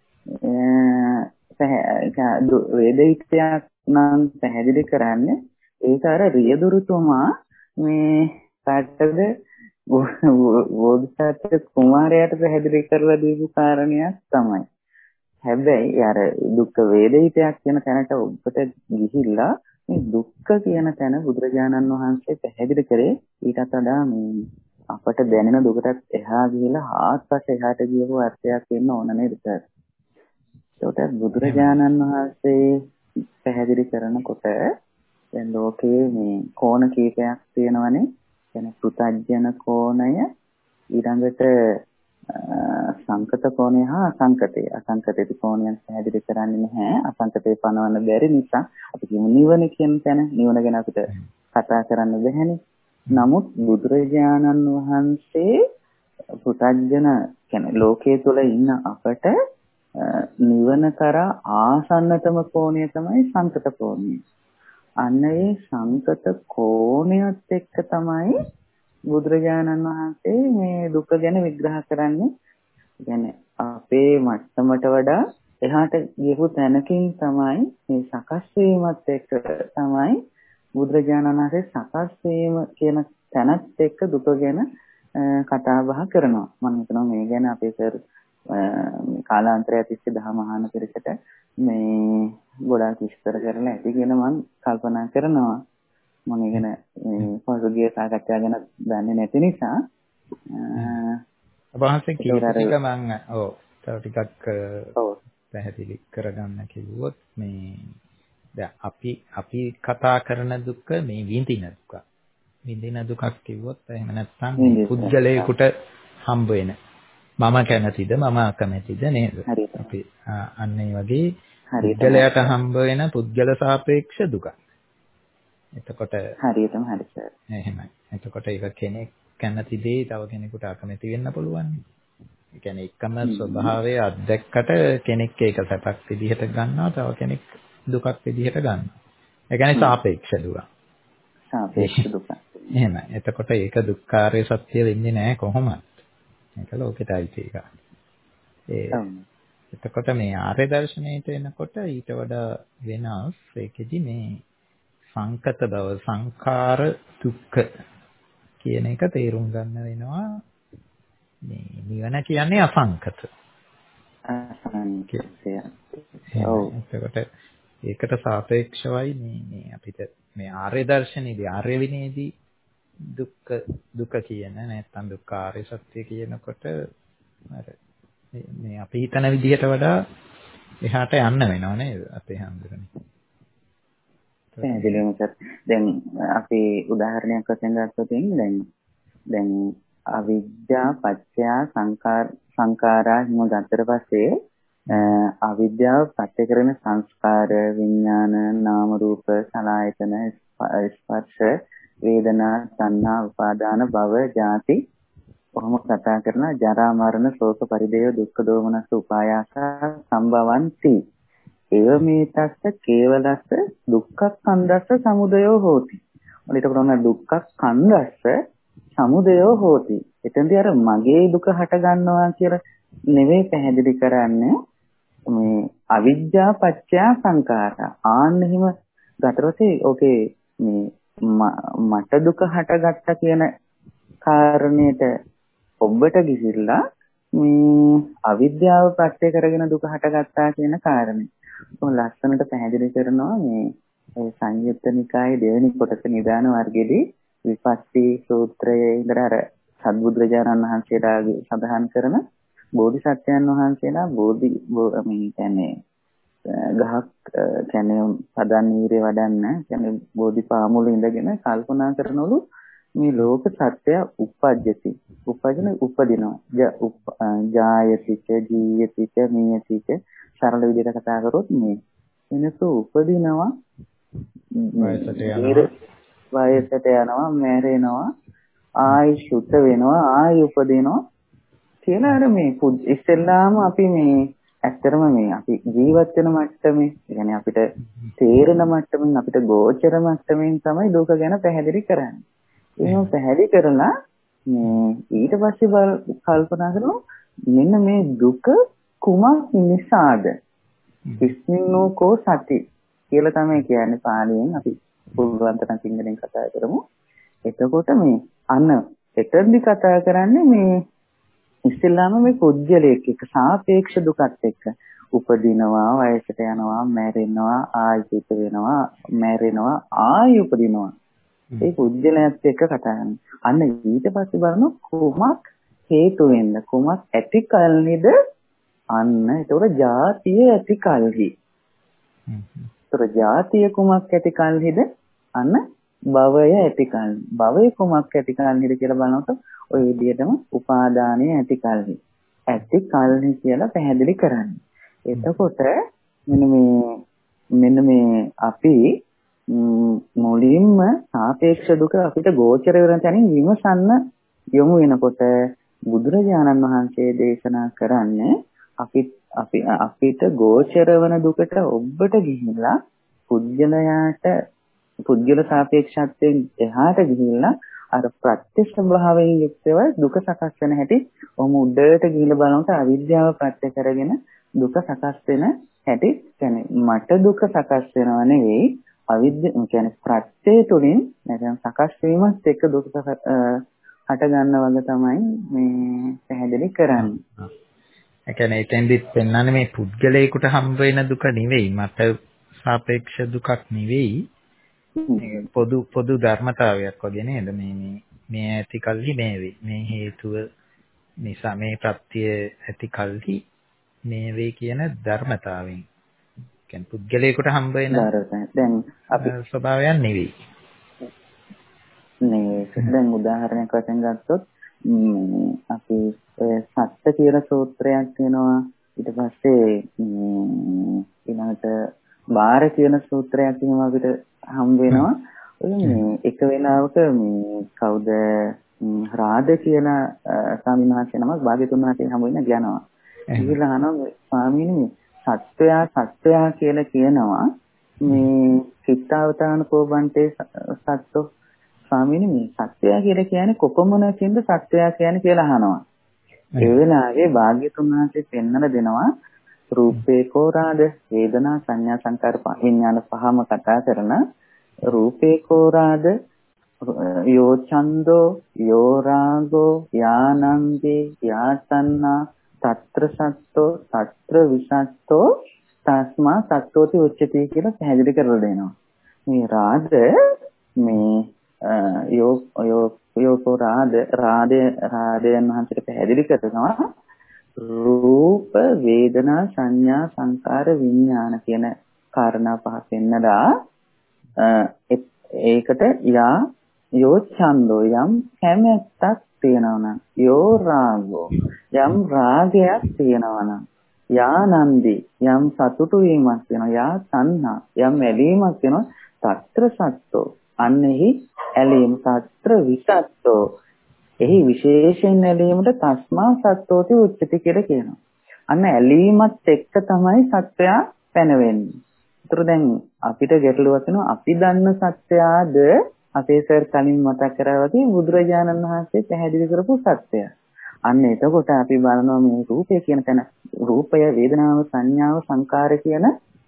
වේදිතයක් නම් පැහැදිලි කරන්නේ ඒක අර රියදුරුතුමා මේ කාටද බෝධිසත්ව කුමාරයාට පැහැදිලි කරලා දීපු කාරණයක් තමයි. හැබැයි අර දුක් වේදිතයක් කියන තැනට ඔබට ගිහිල්ලා මේ දුක්ඛ කියන තැන බුදුරජාණන් වහන්සේ පැහැදිලි කරේ ඊටත් වඩා මේ අපට දැනෙන දුකටත් එහා ගිහිලා ආත්පස එහාට ගියපු අර්ථයක් වෙන්න ඕන නේද සර්? ඒකට බුදුරජාණන් වහන්සේ පැහැදිලි කරනකොට දැන් ලෝකයේ මේ කෝණ කීපයක් තියෙනවනේ. කියන්නේ පෘථග්ජන කෝණය ඊළඟට සංකත කෝණය හා අසංකතය. අසංකතේ කෝණයන් පැහැදිලි කරන්නේ නැහැ. අසංකතේ පනවන්න බැරි නිසා අපි කියමු නිවන කියන තැන නිවන ගැන අපිට කතා කරන්න බැහැනේ. නමුත් බුදුරජාණන් වහන්සේ පෘථග්ජන කියන්නේ ලෝකයේ තුල ඉන්න අපට නිවන කරා ආසන්නතම කෝණය තමයි සංකත කෝණය. අන්න ඒ සංකත කෝණයත් එක්ක තමයි බුදුරජාණන් වහන්සේ මේ දුක ගැන විග්‍රහ කරන්නේ. කියන්නේ අපේ මට්ටමට වඩා එහාට ගියපු තැනකින් තමයි මේ සකස් වීමත් එක්ක තමයි බුදුරජාණන් වහන්සේ සකස් වීම කියන තැනත් එක්ක දුක ගැන කතා බහ කරනවා. මම හිතනවා මේ ගැන අපේ සර් කාලාන්තරය තිස්සේ දහම අහන පිරිසට මේ ගොඩාක් විස්තර කරලා ඇති කියන මම කල්පනා කරනවා. මම ඉගෙන මේ පසුගිය සාකච්ඡා ගැන දන්නේ නැති නිසා වහන්සේ කියන එක මම ඔව් තව ටිකක් පැහැදිලි කරගන්න කිව්වොත් මේ දැන් අපි අපි කතා කරන දුක මේ විඳින දුක. විඳින දුකක් කිව්වොත් එහෙම නැත්නම් පුද්ගලයෙකුට හම්බ වෙන මම කැමතිද මම අකමැතිද නේද? අපි අන්න ඒ වගේ පුද්ගලයාට හම්බ වෙන පුද්ගල සාපේක්ෂ දුක. එතකොට හරියටම හරි සර්. එහෙමයි. එතකොට ඒක කෙනෙක් කැමති දේ තව කෙනෙකුට අකමැති වෙන්න පුළුවන්. ඒ කියන්නේ එකම ස්වභාවය අත්දැක්කට කෙනෙක් ඒක සැපක් විදිහට ගන්නවා තව කෙනෙක් දුකක් විදිහට ගන්නවා. ඒ කියන්නේ සාපේක්ෂ දුක. සාපේක්ෂ දුක. එහෙමයි. එතකොට ඒක දුක්ඛාරය සත්‍ය වෙන්නේ නැහැ කොහොමද? ඒක ලෝකෙටයි ඒක. ඒ එතකොට මේ ආර්ය දර්ශනයට එනකොට ඊට වඩා වෙනස් ඒකෙදි මේ සංකත බව සංඛාර දුක්ඛ කියන එක තේරුම් ගන්න වෙනවා. මේ නිවන කියන්නේ අසංකත. අසංකතය. ඔව්. එතකොට ඒකට සාපේක්ෂවයි මේ මේ අපිට මේ ආර්ය දර්ශනයේදී ආර්ය විනයේදී දුක්ඛ දුක කියන නැත්නම් දුක්ඛාරය සත්‍ය කියනකොට අර මේ අපි හිතන විදිහට වඩා එහාට යන්න වෙනව නේද අපේ හඳුරන්නේ. පැහැදිලිවම සර්. දැන් අපි උදාහරණයක් වශයෙන් ගත්තොත් දැන් දැන් අවිද්‍යා පත්‍ය සංකාර සංකාරා හිම ගත්තට පස්සේ අවිද්‍යාව පත්‍ය කරන සංස්කාර විඥාන නාම රූප සලආයතන ස්පර්ශ වේදනා සංඥා උපාදාන භව ජාති කොහොම කතා කරන ජරා මරණ ශෝක පරිදේව දුක්ඛ දෝමනස්ස උපායාස සම්භවಂತಿ ඒව මේතස්ස කේවලස්ස දුක්ඛ ස්කන්ධස්ස සමුදයෝ හෝති. ඔලිට කරන දුක්ඛ ස්කන්ධස්ස සමුදයෝ හෝති. එතෙන්දී අර මගේ දුක හට ගන්නවා කියලා නෙවෙයි පැහැදිලි කරන්නේ මේ අවිජ්ජා පත්‍ය සංඛාරා. ආන්න හිම ගතරොසේ ඕකේ මේ මට දුක හටගත්තා කියන කාරණේට ඔබට ගිහිල්ලා මේ අවිද්‍යාව පත්‍ය කරගෙන දුක හටගත්තා කියන කාරණේ. ඔය ලස්සනට පැහැදිලි කරනවා මේ සංයුත්ත නිකායේ දෙවෙනි කොටස නිදාන වර්ගයේදී විපස්සී සූත්‍රයේ ඉඳලා අර සත්බුදුරජාණන් වහන්සේලාගේ සඳහන් කරන බෝධිසත්වයන් වහන්සේලා බෝධි මේ කියන්නේ ගහක් කියන්නේ පදන් නීරේ වඩන්න කියන්නේ බෝධි පාමුල ඉඳගෙන කල්පනා කරනවලු මේ ලෝක සත්‍ය උපජ්ජති උපජන උපදිනවා ජායතිච ජීයතිච මියතිච සරල විදිහට කතා කරොත් මේ වෙනස උපදිනවා වයසට යනවා වයසට යනවා මැරෙනවා ආයි සුත වෙනවා ආයි උපදිනවා කියලා අර මේ ඉස්සෙල්ලාම අපි මේ ඇත්තටම මේ අපි ජීවත් වෙන මට්ටමේ يعني අපිට තේරෙන මට්ටමින් අපිට ගෝචර මට්ටමින් තමයි දුක ගැන පැහැදිලි කරන්නේ. එහෙනම් පැහැදිලි කරලා මේ ඊට පස්සේ කල්පනා කරනවා මෙන්න මේ දුක කුමක් නිසාද? විස්මින්නෝකෝ සති කියලා තමයි කියන්නේ පාලියෙන් අපි පුළුවන් තරම් සිංහලෙන් කතා කරමු. එතකොට මේ අන්න එතෙන්දි කතා කරන්නේ මේ ඉස්සෙල්ලාම මේ පුජ්‍යලයක එක සාපේක්ෂ දුකත් එක්ක උපදිනවා වයසට යනවා මැරෙනවා ආයි පිට වෙනවා මැරෙනවා ආයි උපදිනවා ඒ පුජ්‍යලයත් එක්ක කතා කරනවා. අන්න ඊට පස්සේ බලන කොමක් හේතු වෙන්න කොමක් ඇති කල්හිද අන්න ඒතකොට ජාතිය ඇති කල්හි. ඒතර ජාතිය කොමක් ඇති කල්හිද අන්න භවය ඇති කල්හි. භවය කොමක් ඇති කල්හිද කියලා බලනකොට ඔය විදිහටම උපාදානය ඇති කල්හි. ඇති කල්හි කියලා පැහැදිලි කරන්නේ. එතකොට මෙන්න මේ මෙන්න මේ අපි මුලින්ම සාපේක්ෂ දුක අපිට ගෝචර වෙන තැනින් විමසන්න යොමු වෙනකොට බුදුරජාණන් වහන්සේ දේශනා කරන්නේ අපි අපි අපිට ගෝචර වෙන දුකට ඔබට ගිහිල්ලා පුජ්‍යලයාට පුජ්‍යල සාපේක්ෂත්වයෙන් එහාට ගිහිල්ලා අර ප්‍රත්‍යක්ෂ භාවයෙන් යුක්තව දුක සකස් වෙන හැටි ඔහොම උඩට ගිහිල්ලා බලනකොට අවිද්‍යාව ප්‍රත්‍ය කරගෙන දුක සකස් වෙන හැටි කියන්නේ මට දුක සකස් වෙනව නෙවෙයි අවිද්‍යාව කියන්නේ ප්‍රත්‍ය තුලින් නැත්නම් සකස් වීමත් එක්ක දුක හට ගන්න වගේ තමයි මේ පැහැදිලි කරන්නේ. ඒ කියන්නේ එතෙන්දිත් පෙන්වන්නේ මේ පුද්ගලයෙකුට හම්බ වෙන දුක නෙවෙයි මට සාපේක්ෂ දුකක් නෙවෙයි පොදු පොදු ධර්මතාවයක් වගේ නේද මේ මේ මේ ඇති කල්හි මේ වේ මේ හේතුව නිසා මේ ප්‍රත්‍ය ඇති කල්හි මේ වේ කියන ධර්මතාවයෙන් කියන්නේ පුද්ගලයෙකුට හම්බ වෙන දැන් අපි ස්වභාවයක් නෙවෙයි නේ දැන් උදාහරණයක් වශයෙන් ගත්තොත් අපි සත්‍ය කියලා සූත්‍රයක් තියෙනවා ඊට පස්සේ ඊළඟට බාර කියන සූත්‍රයක් තියෙනවා අපිට හම් වෙනවා ඔය මේ එක වෙලාවක මේ කවුද රාද කියන ස්වාමීන් වහන්සේ නමක් භාග්‍යතුන් වහන්සේ හම් වෙන්න යනවා. ඊළඟ අහනවා ස්වාමීනි මේ සත්‍යයා සත්‍යයා කියලා කියනවා මේ සිතාවතාන කෝබන්තේ සත්තු ස්වාමීනි මේ සත්‍යය කියලා කියන්නේ කොපමණකින්ද සත්‍යය කියන්නේ කියලා අහනවා. ඒ වෙලාවේ භාග්‍යතුන් වහන්සේ පෙන්වලා දෙනවා රූපේ කෝරාද වේදනා සංඥා සංකාර විඥාන පහම කතා කරන රූපේ කෝරාද යෝ ඡන්தோ යෝ රාගෝ යානන්දේ යාතන්නා తත්‍ර සත්තෝ తත්‍ර විසත්තෝ තස්මා සත්තෝති උච්චති කියලා පැහැදිලි කරලා දෙනවා. මේ රාග මේ යෝ යෝ යෝ රාග රාගය රාගයන් වහන්සේට පැහැදිලි කරනවා රූප වේදනා සංඥා සංකාර විඥාන කියන කාරණා පහ පෙන්නලා ඒකට යා යෝ ඡන්தோ යම් කැමැත්තක් තියෙනවා නම් යෝ රාගෝ යම් රාගයක් තියෙනවා නම් යා නන්දි යම් සතුටු වීමක් වෙනවා යා තණ්හා යම් ඇලීමක් වෙනවා తත්‍ර සත්තෝ අන්නෙහි ඇලීම తත්‍ර විසත්තෝ එහි විශේෂයෙන් ඇලීමට තස්මා සත්තෝති උච්චති කියලා කියනවා. අන්න ඇලීමත් එක්ක තමයි සත්‍යය පැනවෙන්නේ. ඒතර දැන් අපිට ගැටලුවක් වෙනවා අපි දන්න සත්‍යයද අපේ සර් කලින් මතක් කරා වගේ බුදුරජාණන් වහන්සේ පැහැදිලි කරපු සත්‍යය. අන්න එතකොට අපි බලනවා මේ රූපය කියන තැන රූපය වේදනාව සංඥාව සංකාර කියන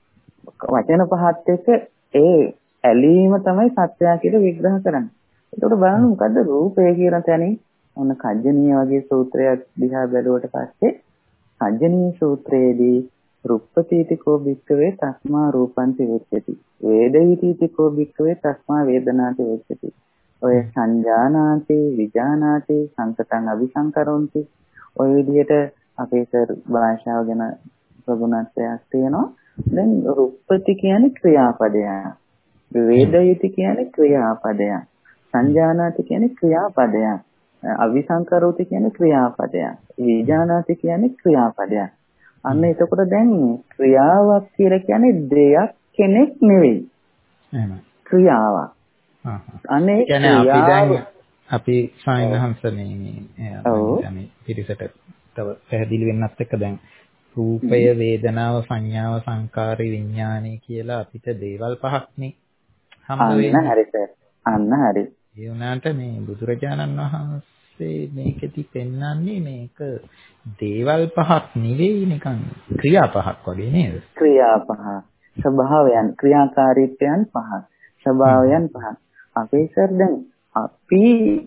වචන පහත් එක්ක ඒ ඇලීම තමයි සත්‍යය කියලා විග්‍රහ කරන්නේ. ඒකට බලන්න මොකද්ද රූපය කියන තැනින් ඔන්න කජ්ජනීය වගේ සූත්‍රයක් දිහා බැලුවට පස්සේ කජ්ජනීය සූත්‍රයේදී රුප්පතිතිකෝ භික්ඛවේ තස්මා රූපන්ති වෙච්චති වේදිතීතිකෝ භික්ඛවේ තස්මා වේදනාති වෙච්චති ඔය සංජානාති විජානාති සංකතං අபிසංකරොන්ති ඔය විදිහට අපේ සර් භාෂාව ගැන ප්‍රගුණත්වයක් තියෙනවා. දැන් රුප්පති කියන්නේ ක්‍රියාපදයක්, වේදිතී කියන්නේ ක්‍රියාපදයක්, සංජානාති කියන්නේ ක්‍රියාපදයක්, අවිසංකරෝති කියන්නේ ක්‍රියාපදයක්, විජානාති කියන්නේ ක්‍රියාපදයක්. අන්න එතකොට දැන් ක්‍රියාවක් කියලා කියන්නේ දෙයක් කෙනෙක් නෙවෙයි. එහෙමයි. ක්‍රියාවක්. හා හා. අනේ කියන්නේ අපි දැන් අපි සායනහංශනේ මේ පිරිසට තව පැහැදිලි වෙන්නත් එක්ක දැන් රූපය වේදනාව සංඥාව සංකාරය විඥානය කියලා අපිට දේවල් පහක්නේ හම්බ වෙන්නේ. අන්න හරි සර්. අන්න හරි. ඒ වුණාට මේ බුදුරජාණන් වහන්සේ මේකෙදි පෙන්වන්නේ මේක දේවල් පහක් නෙවෙයි නිකන් ක්‍රියා පහක් වගේ නේද? ක්‍රියා පහ. ස්වභාවයන් ක්‍රියාකාරීත්වයන් පහ. ස්වභාවයන් පහ. අපේ සර් දැන් අපි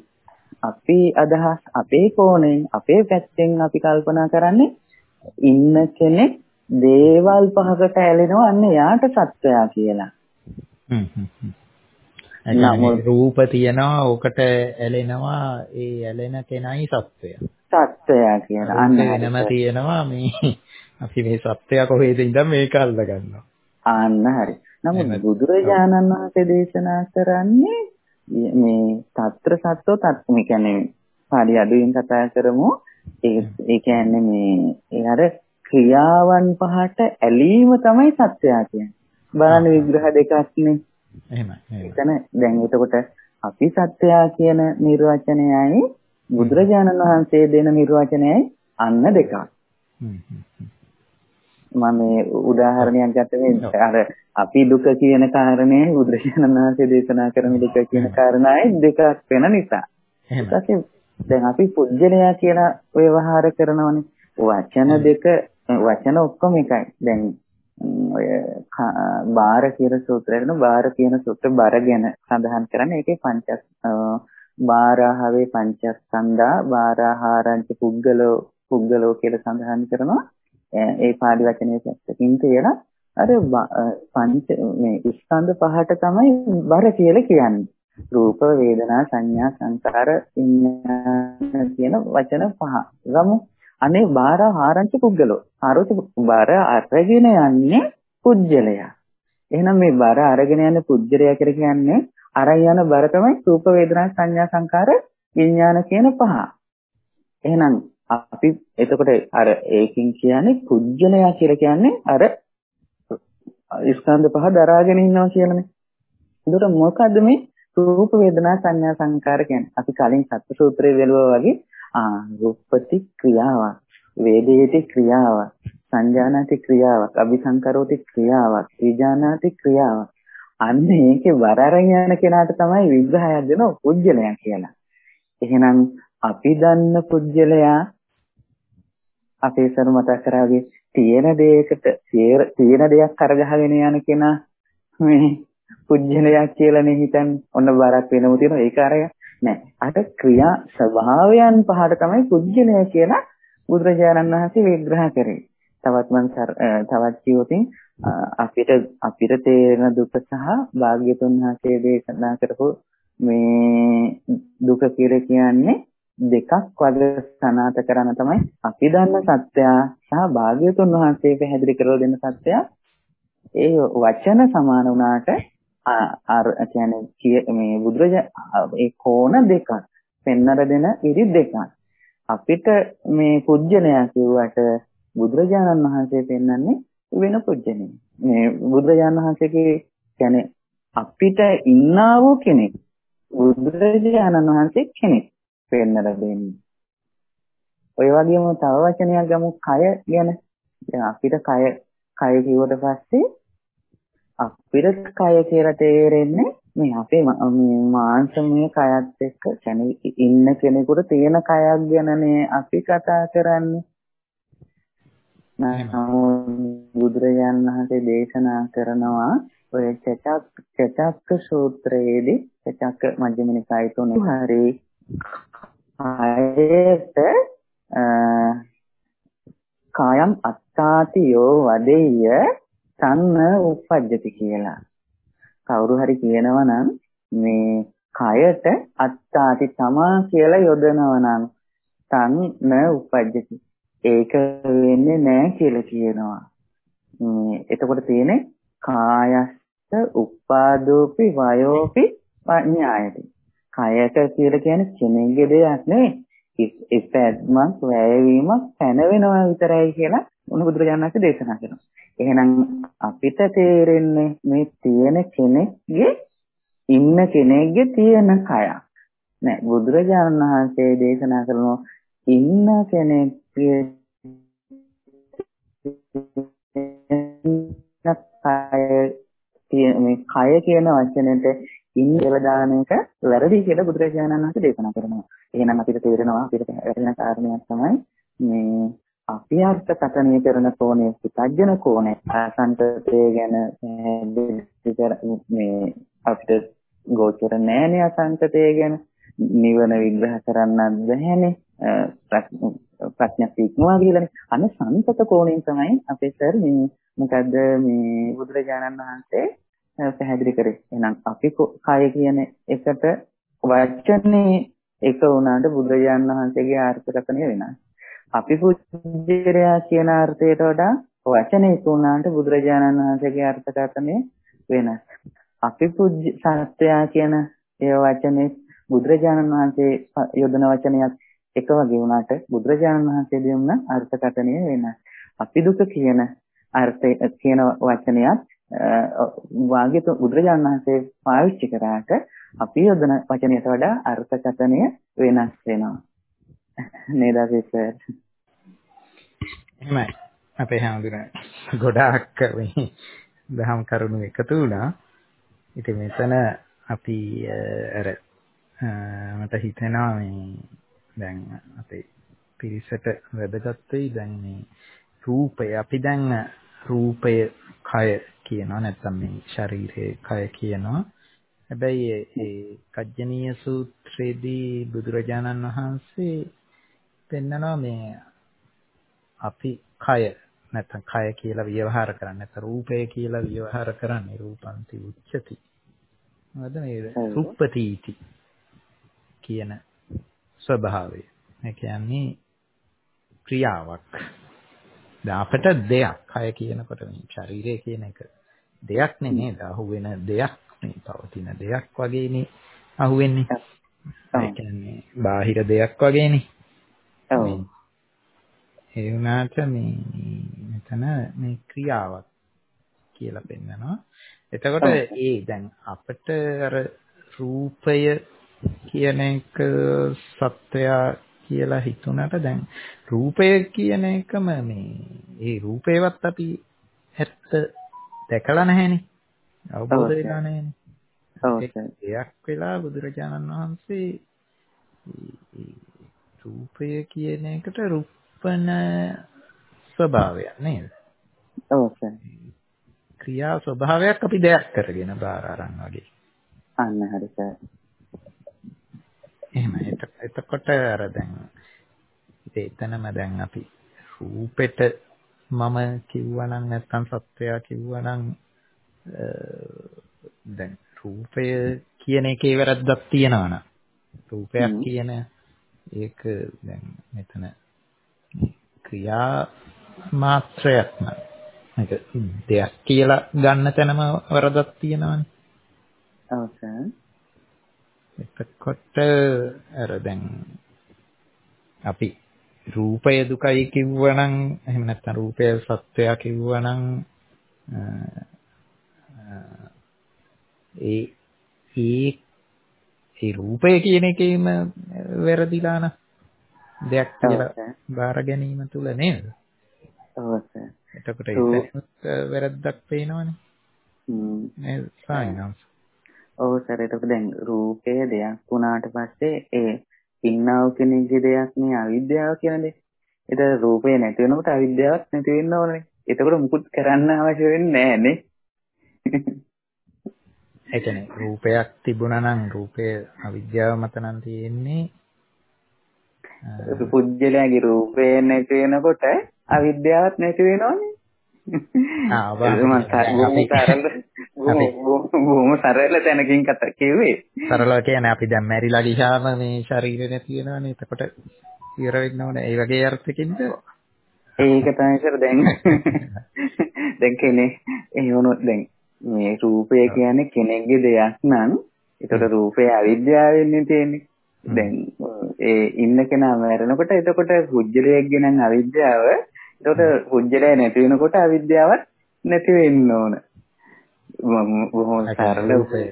අපි අදහස් අපේ කෝණයෙන් අපේ පැත්තෙන් අපි කල්පනා කරන්නේ ඉන්න කෙනෙක් දේවල් පහකට ඇලෙනවා අන්න යාට සත්‍යය කියලා. හ්ම් හ්ම් හ්ම්. නමුත් රූප තියනවා ඕකට ඇලෙනවා ඒ ඇලෙන කෙනයි සත්‍යය. සත්‍යය කියලා. අන්න වෙනම තියනවා මේ අපි මේ සත්‍යය කොහෙද ඉඳන් මේක අල්ල ගන්නවා. අන්න හරි. නමුත් බුදුරජාණන් වහන්සේ දේශනා කරන්නේ මේ తත්‍ර සත්‍යෝ තත්ත්ව කියන්නේ පාඩි අඩුවෙන් කතා කරමු. ඒ ඒ කියන්නේ මේ ඒ අර ක්‍රියාවන් පහට ඇලීම තමයි සත්‍යය කියන්නේ. බලන්න විග්‍රහ දෙකක්නේ. එහෙමයි. එතන දැන් එතකොට අපි සත්‍යය කියන නිර්වචනයයි බුදුරජාණන් වහන්සේ දෙන නිර්වචනයයි අන්න දෙකක්. මම මේ උදාහරණයක් ගත්තේ අර අපි දුක කියන කාරණේ බුදුරජාණන් වහන්සේ දේශනා කරන දුක කියන කාරණායි දෙකක් වෙන නිසා. එහෙනම් දැන් අපි පුජ්‍යලයා කියලා ව්‍යවහාර කරනවනේ. වචන දෙක වචන ඔක්කොම එකයි. දැන් ඔය බාර කියන සූත්‍රයෙන් බාර කියන සූත්‍ර බර ගැන සඳහන් කරන්නේ ඒකේ පංච බාරහවේ පංචස්කන්ධා බාරහාරංච පුද්ගලෝ පුද්ගලෝ කියලා සඳහන් කරනවා. ඒ පාලි වචනේ පැත්තකින් කියලා අර පංච මේ ස්කන්ධ පහට තමයි බර කියලා කියන්නේ. රූප වේදනා සංඥා සංකාර විඥාන කියන වචන පහ. ගමු. අනේ බාර ආරංච පුද්ගලෝ. ආරෝච බාර අරගෙන යන්නේ පුජ්‍යලයා. එහෙනම් මේ බාර අරගෙන යන්නේ පුජ්‍යලයා කියලා කියන්නේ අරන් යන බර තමයි රූප වේදනා සංඥා සංකාර විඥාන කියන පහ. එහෙනම් අපි එතකොට අර ඒකින් කියන්නේ පුජ්‍යලයා කියලා කියන්නේ අර ස්කන්ධ පහ දරාගෙන ඉන්නවා කියලානේ. ඒකට මොකද්ද මේ රූප වේදනා සංඥා සංකාර කියන්නේ? අපි කලින් සත්‍ය සූත්‍රයේ වෙලුවා වගේ ආ රූපති ක්‍රියාවක්, වේදිතී ක්‍රියාවක්, සංජානාති ක්‍රියාවක්, අபிසංකරෝති ක්‍රියාවක්, විජානාති ක්‍රියාවක්. අන්න ඒකේ වර අරන් යන කෙනාට තමයි විග්‍රහයක් දෙන පුජ්‍යලයා කියලා. එහෙනම් අපි දන්න පුජ්‍යලයා අපේ සර මතක් කරාගේ තියෙන දෙයකට තියෙන දෙයක් කරගහගෙන යන කෙනා මේ පුජ්‍යලයා කියලානේ හිතන්නේ. ඔන්න බරක් වෙනමු තියෙනවා ඒක අරය නෑ. අර ක්‍රියා ස්වභාවයන් පහට තමයි පුජ්‍යලයා කියලා බුදුරජාණන් වහන්සේ විග්‍රහ කරේ. තවත් මම තවත් කියවතින් අපිට අපිට තේරෙන දුක සහ භාග්‍යතුන් වහන්සේ දේශනා කරපු මේ දුක කියලා කියන්නේ දෙකක් වගේ සනාත කරන තමයි අපි දන්න සත්‍යය සහ භාග්‍යතුන් වහන්සේ පැහැදිලි කරලා දෙන සත්‍යය. ඒ වචන සමාන වුණාට අර කියන්නේ මේ බුදුරජාණන් ඒ කෝණ දෙකක් පෙන්නර දෙන ඉරි දෙකක්. අපිට මේ පුජ්‍යලයා කියුවට බුදුරජාණන් වහන්සේ පෙන්වන්නේ වෙන පුජ්‍යනේ. මේ බුදුරජාණන් වහන්සේගේ කියන්නේ අපිට ඉන්නා වූ කෙනෙක්. බුදුරජාණන් වහන්සේ කෙනෙක් පෙන්නලා දෙන්නේ. ඔය වගේම තව වචනයක් ගමු කය ගැන. දැන් අපිට කය කය කිව්වට පස්සේ අපිට කය කියලා තේරෙන්නේ මේ අපේ මේ මාංශමය කයත් එක්ක කියන්නේ ඉන්න කෙනෙකුට තියෙන කයක් ගැනනේ අපි කතා කරන්නේ. බුදුරජාණන් වහන්සේ දේශනා කරනවා ඔය චචක් චචක්ක සූත්‍රයේදී චචක්ක මජ්ක්‍ධිම නිකායේ තුනේ හරි ආයත කායම් අත්තාතියෝ වදෙය්‍ය තන්න උපජ්ජති කියලා. කවුරු හරි කියනවා නම් මේ කයට අත්තාති තමා කියලා යොදනවා නම් තන්න උපජ්ජති ඒක වෙන්නේ නැහැ කියලා කියනවා. මේ එතකොට තියෙන්නේ කායස්ස උපාදෝපි වයෝපි පඤ්ඤායති. කයට කියලා කියන්නේ කෙනෙක්ගේ දෙයක් නෙවෙයි. ඉපැත්මක් වැයවීමක් පැනවෙනවා විතරයි කියලා උණු බුදුරජාණන් වහන්සේ දේශනා කරනවා. එහෙනම් අපිට තේරෙන්නේ මේ තියෙන කෙනෙක්ගේ ඉන්න කෙනෙක්ගේ තියෙන කයක්. නෑ බුදුරජාණන් වහන්සේ දේශනා කරනවා ඉන්න කෙනෙක්ගේ මේ කය කියන වචනෙට ඉන්න කියලා දාන එක වැරදි කියලා බුදුරජාණන් වහන්සේ දේශනා කරනවා. එහෙනම් අපිට තේරෙනවා අපිට වැරදින කාරණයක් තමයි මේ අපි අර්ථකථනය කරන කෝණය පුතග්ජන කෝණය අසංතතය ගැන මේ අපිට ගෝචර නෑනේ අසංතතය ගැන නිවන විග්‍රහ කරන්නත් බැහැනේ ප්‍රඥප්ති ඉක්මවා ගිහලානේ. අන්න සංතත කෝණයෙන් තමයි අපේ සර් මේ මොකද්ද මේ බුදුරජාණන් වහන්සේ පැහැදිලි කරේ. එහෙනම් අපි කය කියන එකට වචනේ එක වුණාට බුදුරජාණන් වහන්සේගේ අර්ථකථනය වෙනස්. අපි පුජ්‍යලයා කියන අර්ථයට වඩා වචනේ එක වුණාට බුදුරජාණන් වහන්සේගේ අර්ථකථනය වෙනස්. අපි පුජ්‍ය සත්‍යය කියන ඒ වචනේ බුදුරජාණන් වහන්සේ යොදන වචනයක් එක වගේ වුණාට බුදුරජාණන් වහන්සේ දෙන්න අර්ථකථනය වෙනස්. අපි දුක කියන අර්ථය කියන වචනයත් වාග්යතු බුදුරජාණන් වහන්සේ පාවිච්චි කරාට අපි යොදන වචනයට වඩා අර්ථකථනය වෙනස් වෙනවා. නේද සර්? එහෙමයි. අපේ හැමදෙනා ගොඩාක් මේ දහම් කරුණු එකතු වුණා. ඉතින් මෙතන අපි අර මට හිතෙනවා මේ දැන් අපේ පිරිසට වැදගත් වෙයි දැන් මේ රූපය අපි දැන් රූපය කය කියනවා නැත්නම් මේ ශරීරයේ කය කියනවා. හැබැයි ඒ කජ්ජනීය සූත්‍රයේදී බුදුරජාණන් වහන්සේ පෙන්නනවා මේ අපි කය නැත්නම් කය කියලා ව්‍යවහාර කරන්නේ නැත්නම් රූපය කියලා ව්‍යවහාර කරන්නේ රූපන්ති උච්චති. මොකද මේ සුප්පතිති කියන ස්වභාවය. ඒ කියන්නේ ක්‍රියාවක්. දැන් අපිට දෙයක් කය කියනකොට මේ ශරීරය කියන එක දෙයක් නෙමෙයි අහුවෙන දෙයක් නේ පවතින දෙයක් වගේනේ අහුවෙන්නේ. ඒ කියන්නේ බාහිර දෙයක් වගේනේ. ඔව්. ඒ වුණාට මේ මෙතන මේ ක්‍රියාවක් කියලා පෙන්නනවා. එතකොට ඒ දැන් අපිට අර රූපය කියන එක සත්‍යය කියලා හිතුණාට දැන් රූපය කියන එකම මේ ඒ රූපේවත් අපි ඇත්ත දැකලා නැහැනේ. අවබෝධ වෙලා නැහැනේ. දෙයක් වෙලා බුදුරජාණන් වහන්සේ රූපය කියන එකට රූපන ස්වභාවයක් නේද? ඔව් සර්. ක්‍රියා ස්වභාවයක් අපි දෙයක් කරගෙන බාර අරන් වගේ. අන්න හරි සර්. එහෙම එතකොට අර දැන් එතනම දැන් අපි රූපෙට මම කිව්වනම් නැත්නම් සත්‍යය කිව්වනම් දැන් රූපය කියන එකේ වැරද්දක් තියෙනවා නේද? රූපයක් කියන ඒක දැන් මෙතන ක්‍රියා මාත්‍රයක් නේද? මේක දෙයක් කියලා ගන්න තැනම වරදක් තියෙනවානේ. ඔව් සර්. එතකොට අර දැන් අපි රූපය දුකයි කිව්වනම් එහෙම නැත්නම් රූපය සත්‍යය කිව්වනම් ඒ ඒ ඒ රූපය කියන එකේම වැරදිලා න දෙයක් කියලා බාර ගැනීම තුල නේද? ඔව් සර්. එතකොට ඒකත් වැරද්දක් පේනවනේ. හ්ම්. නේද? සායනස්. ඔව් සර්. එතකොට දැන් රූපය දෙයක් වුණාට පස්සේ ඒ ඉන්නව කෙනෙක්ගේ දෙයක් නේ අවිද්‍යාව කියන්නේ. ඒක රූපය නැති වෙනකොට අවිද්‍යාවක් නැති වෙන්න ඕනේ. එතකොට මුකුත් කරන්න අවශ්‍ය වෙන්නේ නැහැ නේ. ඒ කියන්නේ රූපයක් තිබුණා නම් රූපය අවිද්‍යාව මත නම් තියෙන්නේ. පුජ්‍යලයාගේ රූපය නැති වෙනකොට අවිද්‍යාවක් නැති වෙනවනේ. ආ බොහොම සරල තැනකින් කතා කිව්වේ. සරලව කියන්නේ අපි දැන් මැරිලා ගියාම මේ ශරීරය නැති වෙනවනේ. එතකොට ඉවර වෙන්න ඕනේ. ඒ වගේ අර්ථකින්ද? ඒක තමයි සර් දැන්. දැන් කෙනේ ඒ වුණොත් දැන් මේ රූපය කියන්නේ කෙනෙක්ගේ දෙයක් නම් ඒතකොට රූපය අවිද්‍යාවෙන්නේ තියෙන්නේ. දැන් ඒ ඉන්න කෙනා මැරෙනකොට එතකොට පුජ්‍යලයේගේ නම් අවිද්‍යාව එතකොට පුජ්‍යලය නැති වෙනකොට අවිද්‍යාවක් නැති වෙන්න ඕන. බොහොම සරල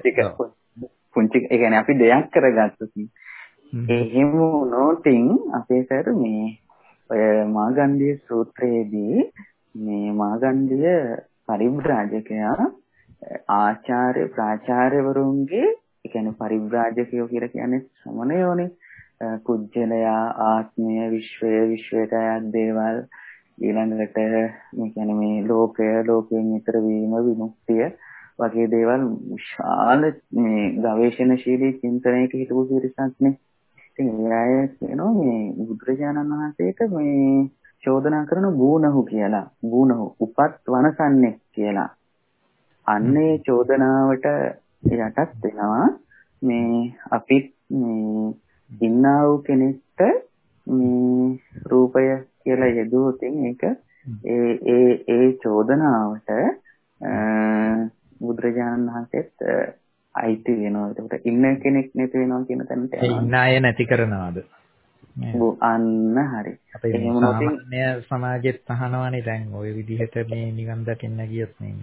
පුංචි ඒ කියන්නේ අපි දෙයක් කරගත්තොත් එහෙම වුණොතින් අපේ සර් මේ ඔය මාගන්ධිය සූත්‍රයේදී මේ මාගන්ධිය පරිබ්‍රාජකයා ආචාර්ය ප්‍රාචාර්යවරුන්ගේ ඒ කියන්නේ පරිබ්‍රාජකයෝ කියලා කියන්නේ ශ්‍රමණයෝනේ. කුජලයා ආත්මය විශ්වය විශ්වයට අයත් දේවල් ඊළඟට මේ කියන්නේ මේ ලෝකය ලෝකයෙන් ඈතර වීම විමුක්තිය වගේ දේවල් විශාල මේ ගවේෂණශීලී චින්තනයක හිටපු පිරිසක්නේ. ඉතින් ඒ අය කියනවා මේ බුදුරජාණන් වහන්සේට මේ චෝදනා කරන බූනහු කියලා. බූනහු උපත් වනසන්නේ කියලා. අන්නේ චෝදනාවට යටත් වෙනවා මේ අපි මේ ඉන්නා වූ කෙනෙක්ට මේ රූපය කියලා යෙදුවොත් ඒක ඒ ඒ ඒ චෝදනාවට බුදුරජාණන් වහන්සේත් අයිති වෙනවා. ඒකට ඉන්න කෙනෙක් නැති වෙනවා කියන තැනට යනවා. ඒ ඉන්න අය නැති කරනවාද? අන්න හරි. අපේ සාමාන්‍ය සමාජෙත් අහනවානේ දැන් ওই විදිහට මේ නිවන් දකින්න ගියොත් මේ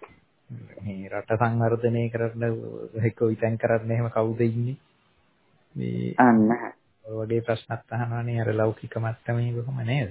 මේ රට සංවර්ධනය කරන්න කොයිතෙන් කරන්න එහෙම කවුද ඉන්නේ? මේ අන්න ඔය වගේ ප්‍රශ්නත් අහනවානේ අර ලෞකික මට්ටමේ කොහොම නේද?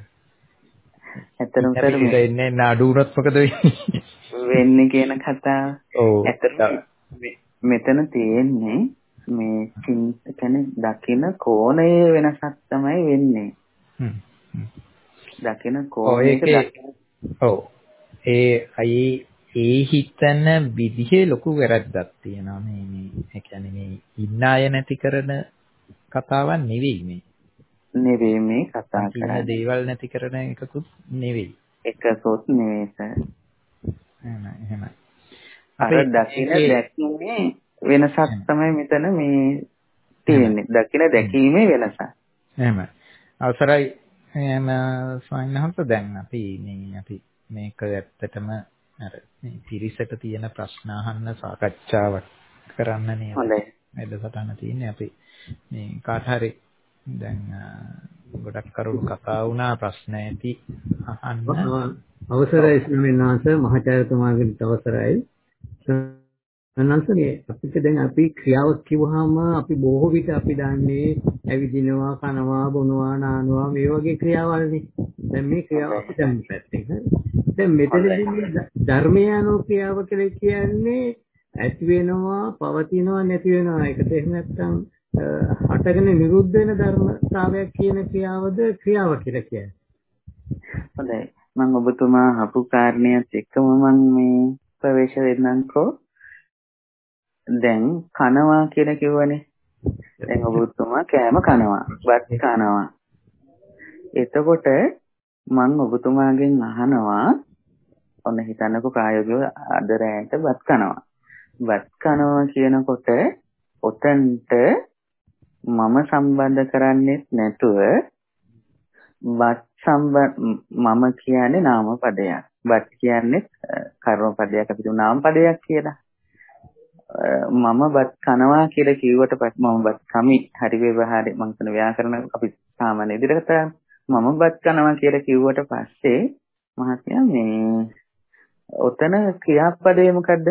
ඇත්තටම සර් ඉන්නේ නඩු උනත් මොකද වෙන්නේ? වෙන්නේ කියන කතාව. ඔව්. ඇත්තටම මෙතන තියෙන්නේ මේ කියන්නේ දකින කෝණයේ වෙනසක් තමයි වෙන්නේ. හ්ම්. දකින කෝණයක ඔව්. ඒ අයි ඒ හිතන විදිහේ ලොකු වැරද්දක් තියෙනවා මේ මේ ඒ කියන්නේ මේ ඉන්න අය නැති කරන කතාවක් නෙවෙයි මේ. නෙවෙයි මේ කතා කරන්නේ. දේවල් නැති කරන එකකුත් නෙවෙයි. එකකුත් නෙවෙයි සර්. එහෙමයි එහෙමයි. අර දකින දැකීමේ වෙනසක් තමයි මෙතන මේ තියෙන්නේ. දකින දැකීමේ වෙනසක්. එහෙමයි. අවසරයි එහෙම ස්වාමීන් දැන් අපි මේ අපි මේක ඇත්තටම අර මේ පිරිසට තියෙන ප්‍රශ්න අහන්න සාකච්ඡාවක් කරන්න නේද? හොඳයි. මෙලසටන තියෙන්නේ අපි මේ කාට හරි දැන් ගොඩක් කරුණු කතා වුණා ප්‍රශ්න ඇති අහන්න. අවසරයි ස්වාමීන් වහන්සේ මහාචාර්යතුමාගෙන් අවසරයි. අනන්තනේ අපිට දැන් අපි ක්‍රියාවක් කිව්වහම අපි බොහෝ විට අපි දන්නේ ඇවිදිනවා, කනවා, බොනවා, නානවා මේ වගේ ක්‍රියාවල්නේ. දැන් මේ ක්‍රියාව අපි දන්නේ පැත්තෙන්. දැන් මෙතනදී මේ ධර්මය අනුව ක්‍රියාව කියලා කියන්නේ ඇති වෙනවා, පවතිනවා, නැති වෙනවා. ඒකට එහෙම නැත්නම් හටගෙන නිරුද්ධ වෙන ධර්මතාවයක් කියන ක්‍රියාවද ක්‍රියාව කියලා කියන්නේ. හොඳයි. මම ඔබතුමා අහපු කාරණේත් එක්කම මම මේ ප්‍රවේශ වෙන්නම්කෝ. දැන් කනවා කියලා කිව්වනේ. දැන් ඔබතුමා කෑම කනවා, බත් කනවා. එතකොට මම ඔබතුමාගෙන් අහනවා, ඔන්න හිතන්නකෝ ප්‍රායෝගිකව අද රැයට බත් කනවා. බත් කනවා කියනකොට ඔතනට මම සම්බන්ධ කරන්නේ නැතුව බත් සම්බන්ධ මම කියන්නේ නාම පදයක්. බත් කියන්නේ කර්ම පදයක්. අපි කියමු නාම පදයක් කියලා. මම බත් කනවා කියලා කිව්වට පස්සේ මම බත් කමි හරි ව්‍යවහාරේ මම කියන ව්‍යාකරණ අපි සාමාන්‍ය විදිහට මම බත් කනවා කියලා කිව්වට පස්සේ මහත්මයා මේ ඔතන ක්‍රියාපදේ මොකද්ද?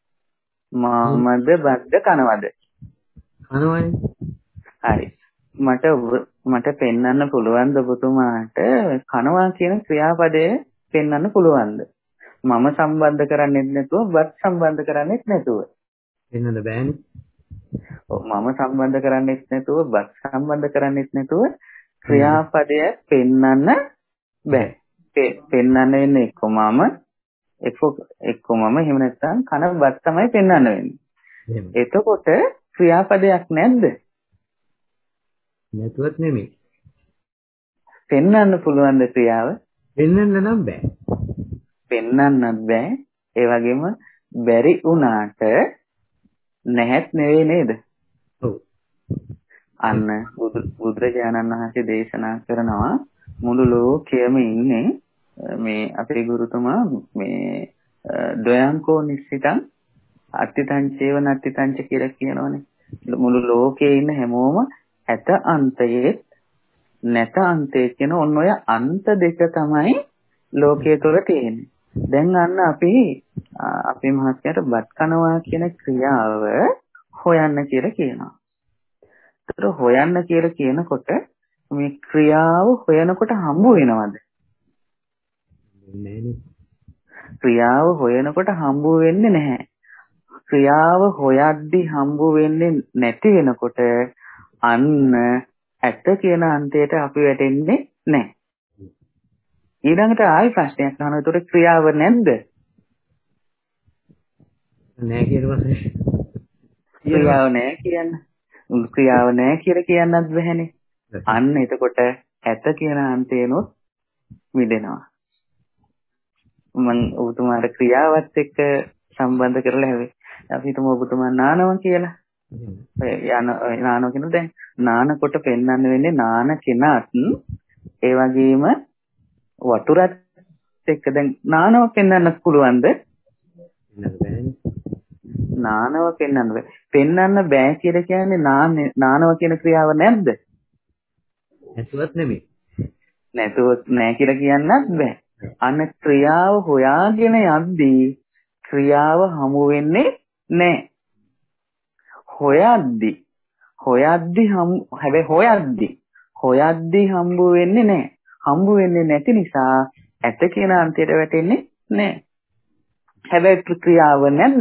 මමද බද්ද කනවද? කනවනේ. හරි. මට මට පෙන්වන්න පුළුවන්ද ඔබතුමාට කනවා කියන ක්‍රියාපදයේ පෙන්වන්න පුළුවන්ද? මම සම්බන්ධ කරන්නේත් නැතුව බත් සම්බන්ධ කරන්නේත් නැතුව. පෙන්වන්න බෑනේ. ඔව් මම සම්බන්ධ කරන්නේත් නැතුව බත් සම්බන්ධ කරන්නේත් නැතුව ක්‍රියාපදය පෙන්වන්න බෑ. පෙන්වන්න වෙන්නේ එක්ක මම එක්ක එක්ක මම එහෙම නැත්නම් කන බත් තමයි පෙන්වන්න වෙන්නේ. එතකොට ක්‍රියාපදයක් නැද්ද? නැතුවත් නෙමෙයි. පෙන්වන්න පුළුවන් ද ක්‍රියාව? පෙන්වන්න නම් බෑ. පෙන්වන්නත් බෑ. ඒ වගේම බැරි වුණාට නැහැත් නෙවෙයි නේද? ඔව්. අන්න බුදුරජාණන් වහන්සේ දේශනා කරනවා මුළු ලෝකයේම ඉන්නේ මේ අපේ ගුරුතුමා මේ ද්වයංකෝ නිස්සිතං අත්තිතංචේව නත්තිතංච කියලා කියනවනේ. මුළු ලෝකයේ ඉන්න හැමෝම ඇත අන්තයේ නැත අන්තයේ කියන ඔන්න ඔය අන්ත දෙක තමයි ලෝකයේ තුල තියෙන්නේ. දැන් අන්න අපි අපේ මහත්යට බත් කනවා කියන ක්‍රියාව හොයන්න කියලා කියනවා. ඒතර හොයන්න කියලා කියනකොට මේ ක්‍රියාව හොයනකොට හම්බ වෙනවද? නෑනේ. ක්‍රියාව හොයනකොට හම්බ වෙන්නේ නැහැ. ක්‍රියාව හොයද්දි හම්බ වෙන්නේ නැති වෙනකොට අන්න ඇත්ත කියන අන්තයට අපි වැටෙන්නේ නැහැ. ඊළඟට ආයි ප්‍රශ්නයක් අහනවා. ඒතකොට ක්‍රියාව නැද්ද? නෑ කියන වශයෙන්. ක්‍රියාව නෑ කියන්න. ක්‍රියාව නෑ කියලා කියන්නත් බැහැනේ. අන්න එතකොට ඇත කියන අන්තේනොත් මිදෙනවා. මම ඔබතුමාට ක්‍රියාවත් එක්ක සම්බන්ධ කරලා හැවේ. අපි හිතමු ඔබතුමා නානවා කියලා. යන නානවා කියන දැන් නානකොට පෙන්වන්න වෙන්නේ නාන කෙනත් ඒ වගේම වතුරත් එක්ක දැන් නානව පෙන්වන්න පුළුවන්ද? නානව පෙන්වන්න බෑ. පෙන්වන්න බෑ කියලා කියන්නේ නානව කියන ක්‍රියාව නැද්ද? නැතුවත් නෙමෙයි. නැතුවත් නෑ කියලා කියන්නත් බෑ. අන්න ක්‍රියාව හොයාගෙන යද්දී ක්‍රියාව හමු වෙන්නේ නෑ. හොයද්දී හොයද්දී හම් හැබැයි හොයද්දී හොයද්දී හම්බ වෙන්නේ නෑ. හම්බ වෙන්නේ නැති නිසා ඇත කියන අන්තයට වැටෙන්නේ නෑ. හැබැයි ක්‍රියාව නැද්ද?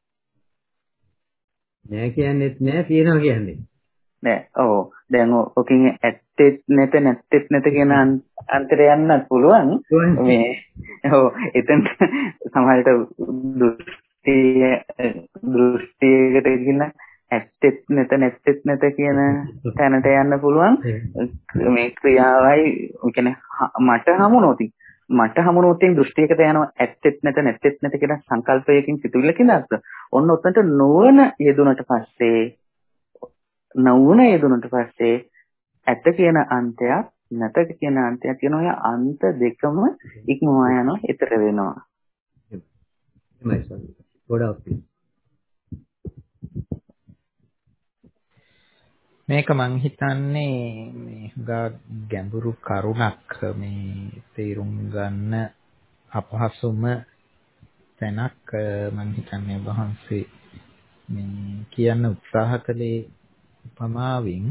නෑ කියන්නේත් නෑ තියනවා කියන්නේ. නෑ. ඔව්. දැන් ඔකින් ඇත්තෙත් නැත නැත්තෙත් නැත කියන අන්තරය යන්නත් පුළුවන්. මේ ඔව් එතන සමහරට දෘෂ්ටිය දෘෂ්ටියකට කියන ඇත්තෙත් නැත නැත්තෙත් නැත කියන තැනට යන්න පුළුවන්. මේ ක්‍රියාවයි කියන්නේ මට හමුනොත් මට හමුනොත් දෘෂ්ටියකට යනවා ඇත්තෙත් නැත නැත්තෙත් නැත කියන සංකල්පයකින් සිතුවිල්ලකින් අර්ථ. ඔන්න ඔතනට නොවන යෙදුනට පස්සේ නවුන යෙදුනට පස්සේ ඇත්ත කියන අන්තයක් නැත කියන අන්තයක් කියන ඔය අන්ත දෙකම ඉක්මවා යනවා ඊතර වෙනවා. එමයි සර්. ගොඩාක් මේක මං හිතන්නේ මේ හුඟා ගැඹුරු කරුණක් මේ තේරුම් ගන්න අපහසුම තැනක් මම හිතන්නේ වහන්සේ මේ කියන්න උත්සාහ කළේ උපමාවෙන්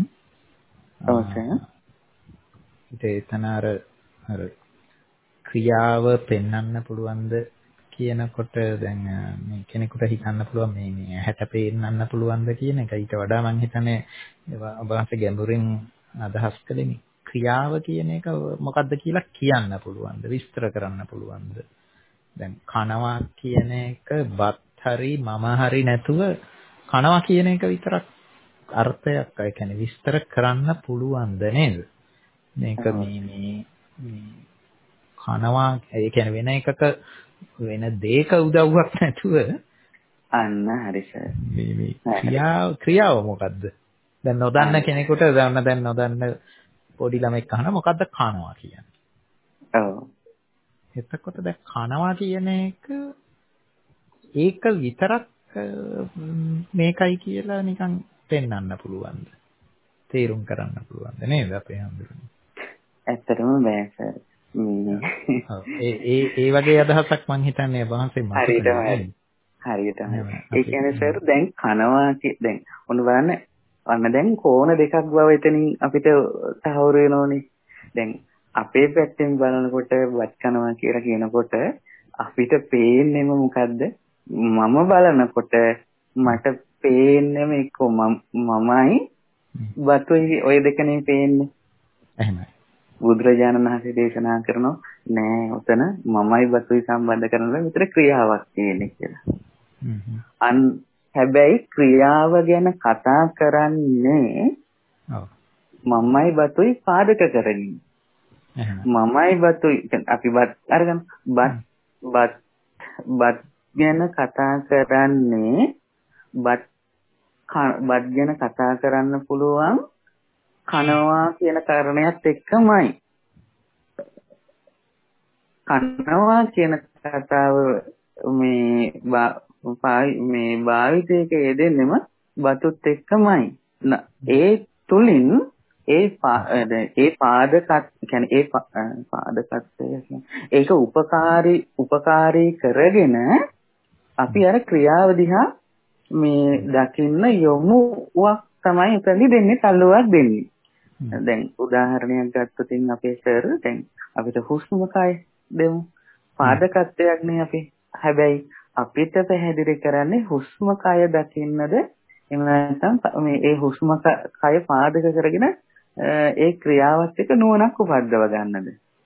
ඒ එතන අර අර ක්‍රියාව පෙන්වන්න පුළුවන්ද කියනකොට දැන් මේ කෙනෙකුට හිතන්න පුළුවන් මේ මේ ඇහැට පෙන්නන්න පුළුවන්ද කියන එක. ඊට වඩා මම හිතන්නේ ඔබවහන්සේ ගැඹුරින් අදහස් කළේ මේ ක්‍රියාව කියන එක මොකක්ද කියලා කියන්න පුළුවන්ද විස්තර කරන්න පුළුවන්ද. දැන් කනවා කියන එක බත් හරි මම හරි නැතුව කනවා කියන එක විතරක් අර්ථයක් ඒ කියන්නේ විස්තර කරන්න පුළුවන්ද නේද? මේක මේ මේ කනවා ඒ කියන්නේ වෙන එකක වෙන දෙයක උදව්වක් නැතුව අන්න හරි සර්. මේ මේ ක්‍රියාව ක්‍රියාව මොකද්ද? දැන් නොදන්න කෙනෙකුට දැන් දැන් නොදන්න පොඩි ළමෙක් අහන මොකද්ද කනවා කියන්නේ? ඔව්. එතකොට දැන් කනවා කියන එක ඒක විතරක් මේකයි කියලා නිකන් පෙන්වන්න පුළුවන්ද? තේරුම් කරන්න පුළුවන්ද නේද අපේ හඳුරන්නේ? ඇත්තටම බෑ සර්. ඒ ඒ ඒ වගේ අදහසක් මම හිතන්නේ වහන්සේ මට හරියටම හරියටම ඒ කියන්නේ සර් දැන් කනවා දැන් ඔන්න බලන්න අන්න දැන් කෝණ දෙකක් බව එතනින් අපිට තහවුරු වෙනෝනේ. දැන් අපේ පැත්තෙන් බලනකොට වත් කනවා කියලා කියනකොට අපිට පේන්නේම මොකද්ද? මම බලනකොට මට පේන්නේ මේක මමයි වතුයි ඔය දෙකනේ පේන්නේ. එහෙමයි. බුදුරජාණන් වහන්සේ දේශනා කරනවා නෑ උතන මමයි වතුයි සම්බන්ධ කරනවා විතර ක්‍රියාවක් තියෙන්නේ කියලා. අන් හැබැයි ක්‍රියාව ගැන කතා කරන්නේ මමයි වතුයි පාදක කරගෙන. මමයි වතුයි අපි බත් අරගෙන බත් බත් බත් ගැන කතා කරන්නේ බත් බත් ගැන කතා කරන්න පුළුවන් කනවා කියන කාරණයක් එක්කමයි. කනවා කියන කතාව මේ මේ භාවිතයක යෙදෙන්නෙම බතුත් එක්කමයි. ඒ තුලින් ඒ ඒ පාදක කියන්නේ ඒ පාදකත්වය ඒක උපකාරී උපකාරී කරගෙන අපි අර ක්‍රියාව දිහා මේ දකින්න යොමුවක් තමයි උතනදි දෙන්නේ තල්ලුවක් දෙන්නේ. දැන් උදාහරණයක් ගත්තොත් අපේ සර් දැන් අපිට හුස්ම කය දෙමු. පාදකත්වයක් නේ අපි. හැබැයි අපිට පැහැදිලි කරන්නේ හුස්ම කය දකින්නද එහෙම නැත්නම් මේ ඒ හුස්ම කය පාදක කරගෙන ඒ ක්‍රියාවත් එක්ක නුවණක් උපද්දව ගන්නද?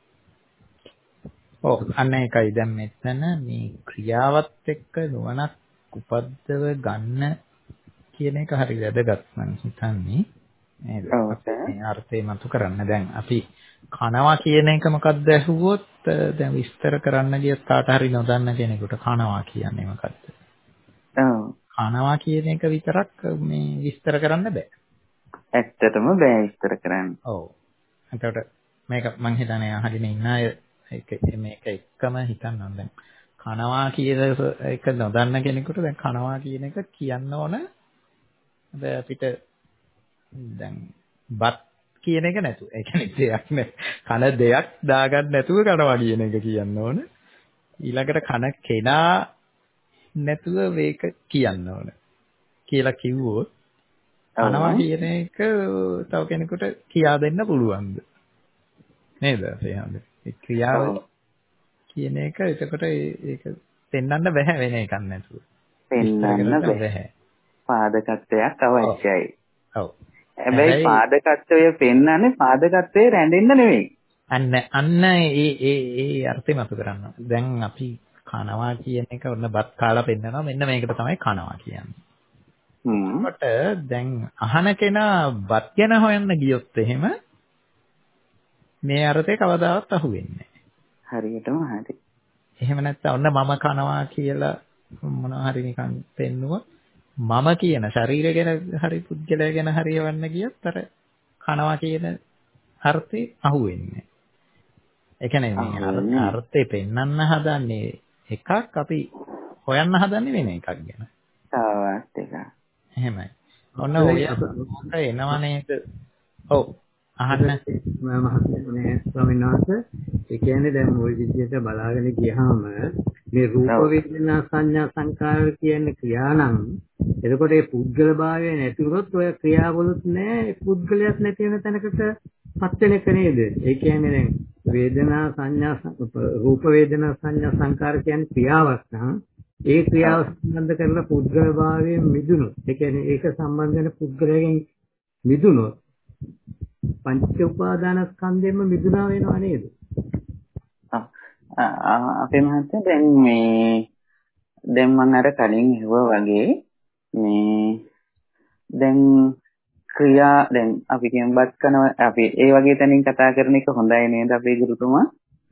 ඔව් අන්න ඒකයි දැන් මෙතන මේ ක්‍රියාවත් එක්ක නුවණක් උපද්දව ගන්න කියන එක හරි වැදගත් මම හිතන්නේ නේද? මේ අර්ථය මතු කරන්න දැන් අපි කනවා කියන එක මොකක්ද ඇහුවොත් දැන් විස්තර කරන්න ගියත් කාට හරි නොදන්න කෙනෙකුට කනවා කියන්නේ මොකක්ද? ඔව්. කනවා කියන එක විතරක් මේ විස්තර කරන්න බෑ. ඇත්තටම බෑ විස්තර කරන්න. ඔව්. එතකොට මේක මම හිතන්නේ අහගෙන ඉන්න අය ඒක මේක එකම හිතන්න ඕන දැන් කනවා කියන එක නොදන්න කෙනෙකුට දැන් කනවා කියන එක කියන්න ඕන දැන් අපිට දැන් බත් කියන එක නැතුව ඒ කියන්නේ දෙයක් නෑ කන දෙයක් දාගන්න නැතුව කනවා කියන එක කියන්න ඕන ඊළඟට කන කෙනා නැතුව මේක කියන්න ඕන කියලා කිව්වොත් කනවා කියන එක තව කෙනෙකුට කියා දෙන්න පුළුවන්ද නේද එහෙනම් ඒ ක්‍රියාව කියන එක එතකොට ඒක පෙන්වන්න බෑ වෙන එකක් නැතුව. පෙන්වන්න බෑ. පාදකත්වයක් අවශ්‍යයි. ඔව්. හැබැයි පාදකත්වය පෙන්වන්නේ පාදකත්වයේ රැඳෙන්න නෙවෙයි. අන්න අන්න ඒ ඒ ඒ අර්ථය මතු කරන්න. දැන් අපි කනවා කියන එක ඔන්න බත් කාලා පෙන්නනවා මෙන්න මේකට තමයි කනවා කියන්නේ. හ්ම්. කොට දැන් අහන කෙනා බත් ගැන හොයන්න ගියොත් එහෙම මේ අර්ථය කවදාවත් අහුවෙන්නේ නැහැ. හරියටම හරි. එහෙම නැත්නම් ඔන්න මම කනවා කියලා මොනවා හරි නිකන් පෙන්නුවොත් මම කියන ශරීරය ගැන හරි පුද්ගලයා ගැන හරි යවන්න ගියත් අර කනවා කියන අර්ථය අහුවෙන්නේ. ඒ කියන්නේ මේ අර්ථය පෙන්වන්න හදන්නේ එකක් අපි හොයන්න හදන්නේ වෙන එකක් ගැන. තාවත් එකක්. එහෙමයි. ඔන්න ඔය එනවා නේද? ඔව්. අහන්න මහත්මයා ස්වාමීන් වහන්සේ ඒ කියන්නේ දැන් ওই විදිහට බලාගෙන ගියාම මේ රූප වේදනා සංඥා සංකාර කියන ක්‍රියා නම් එතකොට ඒ පුද්ගල භාවය නැතිවොත් ඔය ක්‍රියාවලුත් නැහැ පුද්ගලයක් නැති වෙන තැනකට පත් වෙන එක නේද? ඒ කියන්නේ දැන් වේදනා සංඥා රූප වේදනා සංඥා සංකාර කියන්නේ ක්‍රියාවක් නම් ඒ ක්‍රියාව සම්බන්ධ කරලා පුද්ගල භාවයෙන් මිදුණොත් ඒ කියන්නේ ඒක සම්බන්ධ වෙන පුද්ගලයෙන් මිදුණොත් පංච උපාදානස්කන්ධයෙන්ම මිදුණා වෙනව නේද? අපේ මහත්තයා දැන් මේ දැන් මම අර කලින් හිතුවා වගේ මේ දැන් ක්‍රියා දැන් අපි කියමුවත් කරනවා අපි ඒ වගේ තැනින් කතා කරන එක හොඳයි නේද අපේ ගුරුතුමා?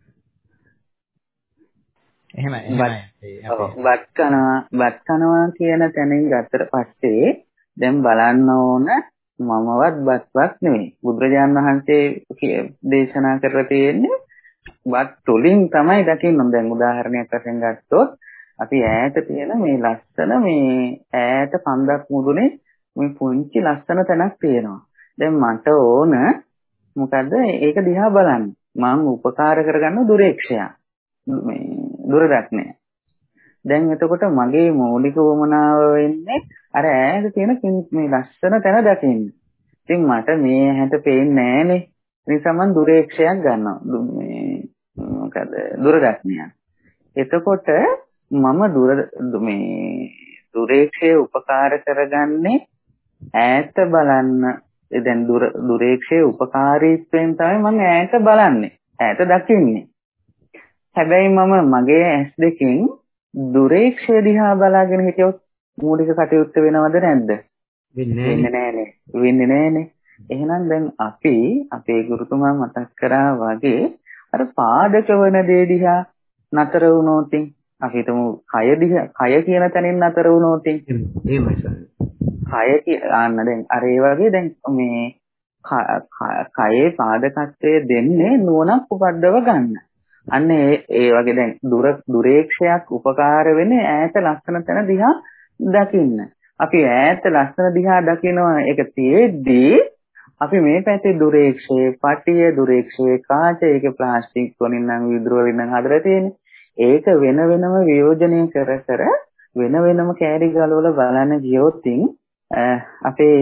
එහෙමයි එහෙමයි. වත් කනවා වත් කනවා කියන තැනින් ගත්තට පස්සේ දැන් බලන්න ඕන මමවත් බත්වත් නෙවෙයි. බුදුරජාණන් වහන්සේ දේශනා කරලා තියෙන්නේ වත් තුලින් තමයි දකින්න. දැන් උදාහරණයක් වශයෙන් ගත්තොත් අපි ඈත තියෙන මේ ලස්සන මේ ඈත පන්දක් මුදුනේ මේ පුංචි ලස්සන තැනක් තියෙනවා. දැන් මට ඕන මොකද ඒක දිහා බලන්න. මම උපකාර කරගන්න දුරේක්ෂය. මේ දුරදක්නය. දැන් එතකොට මගේ මූලික වමනාව වෙන්නේ අර ඈත තියෙන මේ ලස්සන තැන දකින්න. ඉතින් මට මේ හැට පේන්නේ නැහනේ. ඒ නිසා මම දුරේක්ෂයක් ගන්නවා. මේ මොකද දුරදක්නය. එතකොට මම දුර මේ දුරේක්ෂයේ උපකාර කරගන්නේ ඈත බලන්න. දැන් දුර දුරේක්ෂයේ උපකාරීත්වයෙන් තමයි මම ඈත බලන්නේ. ඈත දකින්නේ. හැබැයි මම මගේ ඇස් දෙකෙන් දුරේක්ෂය දිහා බලාගෙන හිටියොත් මූලික කටයුත්ත වෙනවද නැද්ද? වෙන්නේ නැහනේ. වෙන්නේ නැහනේ. එහෙනම් දැන් අපි අපේ ගුරුතුමා මතක් කරා වගේ අර පාදක වන දේ දිහා නතර වුණොත් අපි හිතමු කය දිහා කය කියන තැනින් නතර වුණොත් එහෙමයි සර්. කය ආන්න දැන් අර ඒ වගේ දැන් මේ කයේ පාදකත්වයේ දෙන්නේ නුවණක් උපද්දව ගන්න. අන්න ඒ ඒ වගේ දැන් දුර දුරේක්ෂයක් උපකාර වෙන්නේ ඈත ලස්සන තැන දිහා දකින්න. අපි ඈත ලස්සන දිහා දකිනවා ඒක තියෙද්දී අපි මේ පැත්තේ දුරේක්ෂයේ පටිය දුරේක්ෂයේ කාච ඒක ප්ලාස්ටික් වලින් නම් විදුර වලින් නම් හදලා තියෙන්නේ. ඒක වෙන වෙනම වියෝජනය කර කර වෙන වෙනම කෑලි ගලවල බලන්න ගියොත් අපේ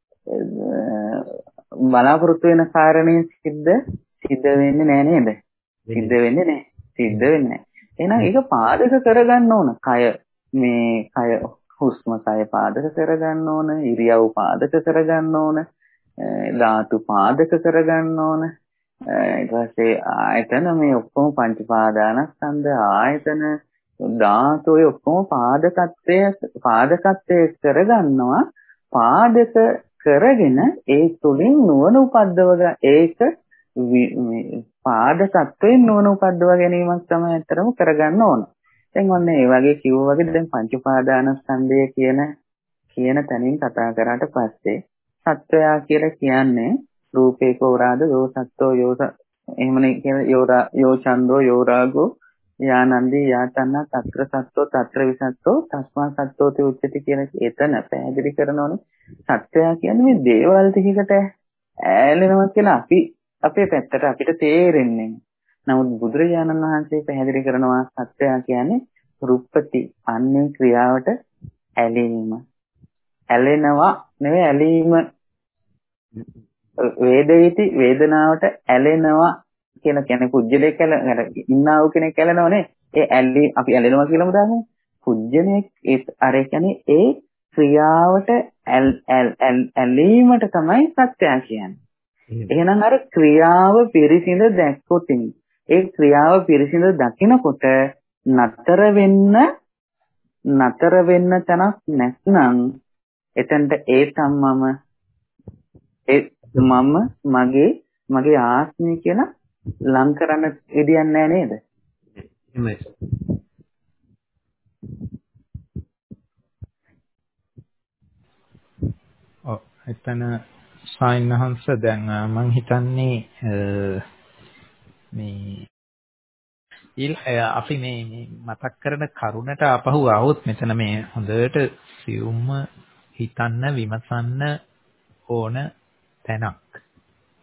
බලාපොරොත්තු වෙන කාරණේ සිද්ධ සිද්ධ වෙන්නේ නැහැ නේද? සිද්ධ වෙන්නේ නැහැ. සිද්ධ වෙන්නේ නැහැ. එහෙනම් ඒක පාදක කරගන්න ඕන. කය මේ කය හුස්ම කය පාදක කරගන්න ඕන. ඉරියව් පාදක කරගන්න ඕන. ධාතු පාදක කරගන්න ඕන. ඊට පස්සේ ආයතන මේ ඔක්කොම පංච පාදානස්කන්ධ ආයතන ධාතු ඔය ඔක්කොම පාදකත්වයේ පාදකත්වයේ කරගන්නවා. පාදක කරගෙන ඒ තුලින් නුවණ උපද්දව ඒක මේ පාදකත්වයෙන් නුවණ උපද්දව ගැනීමක් තමයි අත්‍තරම කරගන්න ඕන. දැන් ඔන්න ඒ වගේ කිව්වා වගේ දැන් පංච පාදානස්කන්ධය කියන කියන තැනින් කතා කරාට පස්සේ සත්වයා කියලා කියන්නේ රූපේ කෝරාද යෝ සත්ත්වෝ යෝ එහෙමනේ කියන යෝරා යෝ චන්දෝ යෝ රාගෝ යානන්දී යාතන්න తත්‍ර සත්ත්වෝ తත්‍ර විසත්ත්වෝ තස්මා සත්ත්වෝ තේ උච්චති කියන එතන පැහැදිලි කරනෝනේ සත්වයා කියන්නේ මේ දේවල් ටිකකට ඈලෙනවා කියලා අපි අපේ පැත්තට අපිට තේරෙන්නේ. නමුත් බුදුරජාණන් වහන්සේ පැහැදිලි කරනවා සත්‍යය කියන්නේ රුප්පති අන්නේ ක්‍රියාවට ඇලීම. ඇලෙනවා නෙවෙයි ඇලීම. වේදිතී වේදනාවට ඇලෙනවා කියලා කියන්නේ පුජ්‍යලේ කියලා ඉන්නා වූ කෙනෙක් ඇලෙනවනේ. ඒ ඇලි අපි ඇලෙනවා කියලාම දාන්නේ. පුජ්‍යලේ ඒ අර කියන්නේ ඒ ක්‍රියාවට ඇලීමට තමයි සත්‍යය කියන්නේ. එහෙනම් අර ක්‍රියාව පිරිසිඳ දැක්කොත් ඒ ක්‍රියාව පිරිසිඳ දකිනකොට නතර වෙන්න නතර වෙන්න තැනක් නැත්නම් එතනට ඒ සම්මම ඒ මම මගේ මගේ ආත්මය කියලා ලං කරන්න ඉඩියක් නැහැ නේද? එහෙමයි. ඔව් එතන සායනහංශ දැන් මම හිතන්නේ මේ ඊළ අපි මේ මේ මතක් කරන කරුණට ආපහු ආවොත් මෙතන මේ හොඳට සියුම්ම හිතන්න විමසන්න ඕන තැනක්.